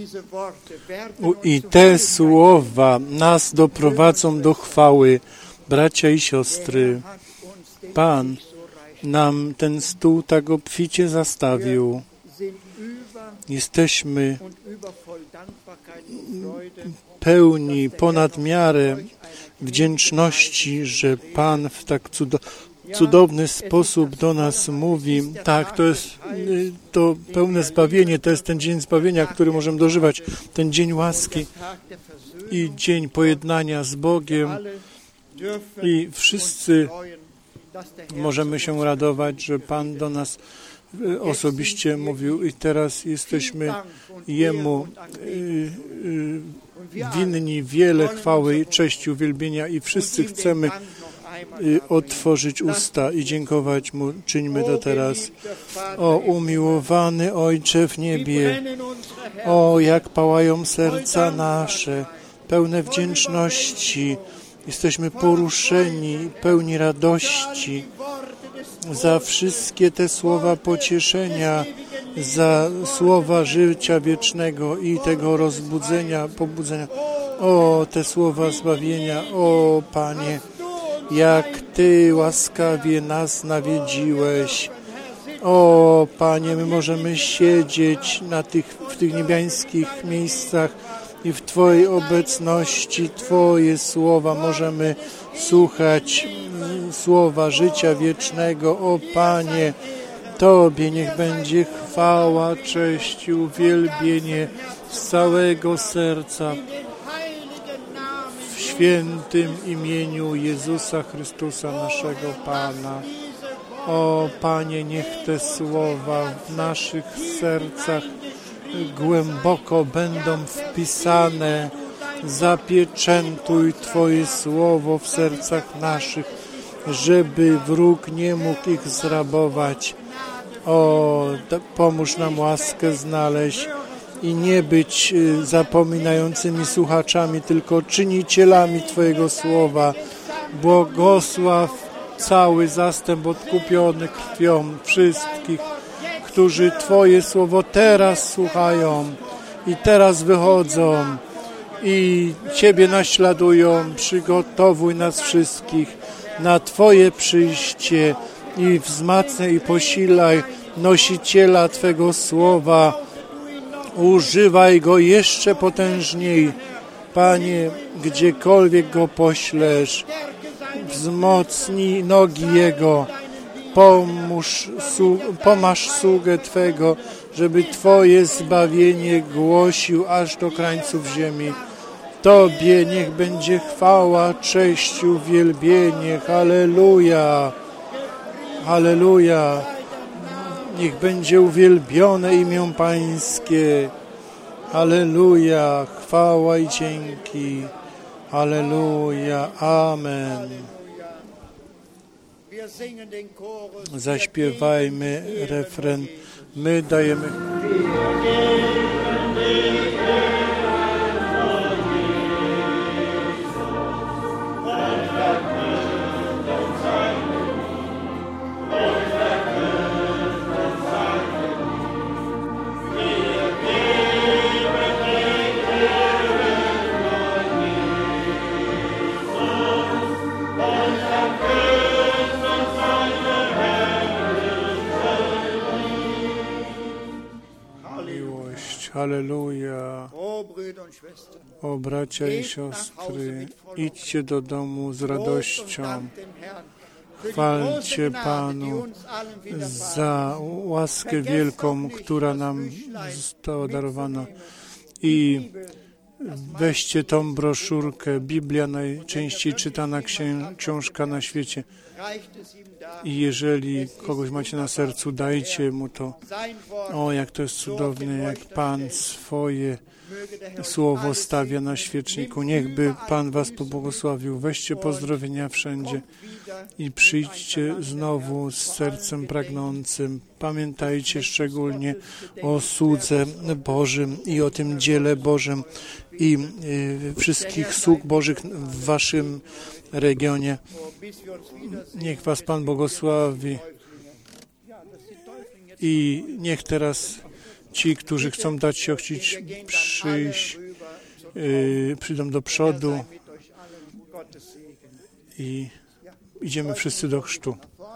I te słowa nas doprowadzą do chwały. Bracia i siostry, Pan nam ten stół tak obficie zastawił. Jesteśmy pełni ponad miarę wdzięczności, że Pan w tak cudowny sposób do nas mówi. Tak, to jest to pełne zbawienie, to jest ten dzień zbawienia, który możemy dożywać, ten dzień łaski i dzień pojednania z Bogiem. I wszyscy możemy się radować, że Pan do nas osobiście mówił i teraz jesteśmy Jemu winni wiele chwały, cześci, uwielbienia i wszyscy chcemy otworzyć usta i dziękować Mu. Czyńmy to teraz. O umiłowany Ojcze w niebie, o jak pałają serca nasze, pełne wdzięczności. Jesteśmy poruszeni, pełni radości za wszystkie te słowa pocieszenia, za słowa życia wiecznego i tego rozbudzenia, pobudzenia. O, te słowa zbawienia, o Panie, jak Ty łaskawie nas nawiedziłeś. O Panie, my możemy siedzieć w tych niebiańskich miejscach i w Twojej obecności Twoje słowa możemy słuchać, słowa życia wiecznego. O Panie, Tobie niech będzie chwała, cześć i uwielbienie z całego serca w świętym imieniu Jezusa Chrystusa, naszego Pana. O Panie, niech te słowa w naszych sercach głęboko będą wpisane. Zapieczętuj Twoje słowo w sercach naszych, żeby wróg nie mógł ich zrabować. O, pomóż nam łaskę znaleźć i nie być zapominającymi słuchaczami, tylko czynicielami Twojego słowa. Błogosław cały zastęp odkupiony krwią wszystkich, którzy Twoje słowo teraz słuchają i teraz wychodzą i Ciebie naśladują. Przygotowuj nas wszystkich na Twoje przyjście i wzmacniaj i posilaj nosiciela Twego słowa. Używaj go jeszcze potężniej, Panie, gdziekolwiek go poślesz. Wzmocnij nogi jego. Pomaż sługę Twego, żeby Twoje zbawienie głosił aż do krańców ziemi. Tobie niech będzie chwała, cześć, uwielbienie. Halleluja! Halleluja! Niech będzie uwielbione imię Pańskie. Halleluja! Chwała i dzięki. Halleluja! Amen. Zaśpiewajmy refren. My dajemy... Halleluja. O bracia i siostry, idźcie do domu z radością. Chwalcie Panu za łaskę wielką, która nam została darowana. I weźcie tą broszurkę, Biblia, najczęściej czytana książka na świecie. I jeżeli kogoś macie na sercu, dajcie mu to. O, jak to jest cudowne, jak Pan swoje słowo stawia na świeczniku. Niechby Pan was pobłogosławił. Weźcie pozdrowienia wszędzie i przyjdźcie znowu z sercem pragnącym. Pamiętajcie szczególnie o słudze Bożym i o tym dziele Bożym i wszystkich sług Bożych w waszym regionie. Niech was Pan błogosławi i niech teraz Ci, którzy chcą dać się ochrzcić, przyjdą do przodu i idziemy wszyscy do chrztu.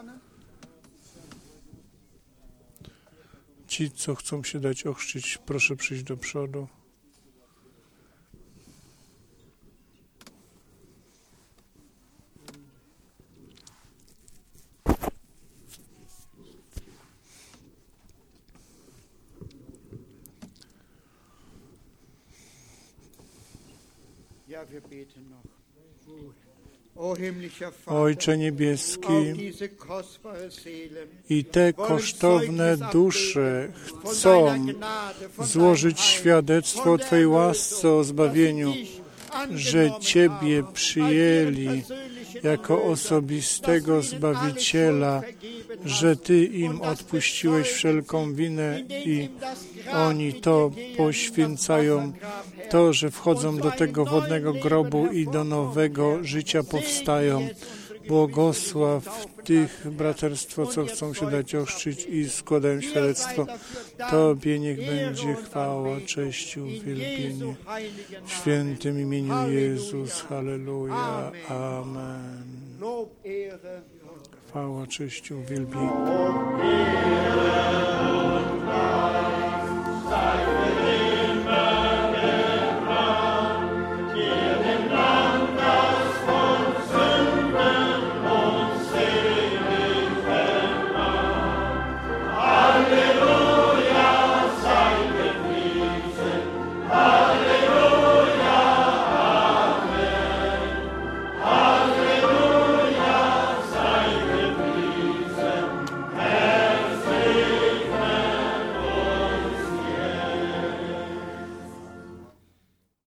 Ci, co chcą się dać ochrzcić, proszę przyjść do przodu. Ojcze Niebieski, i te kosztowne dusze chcą złożyć świadectwo o Twojej łasce, o zbawieniu, że Ciebie przyjęli jako osobistego Zbawiciela, że Ty im odpuściłeś wszelką winę i oni to poświęcają, to, że wchodzą do tego wodnego grobu i do nowego życia powstają. Błogosław tych braterstwo, co chcą się dać ochrzcić i składają świadectwo. Tobie niech będzie chwała, cześć i uwielbienie. W świętym imieniu Jezus. Halleluja. Amen. Chwała, cześć i uwielbienie.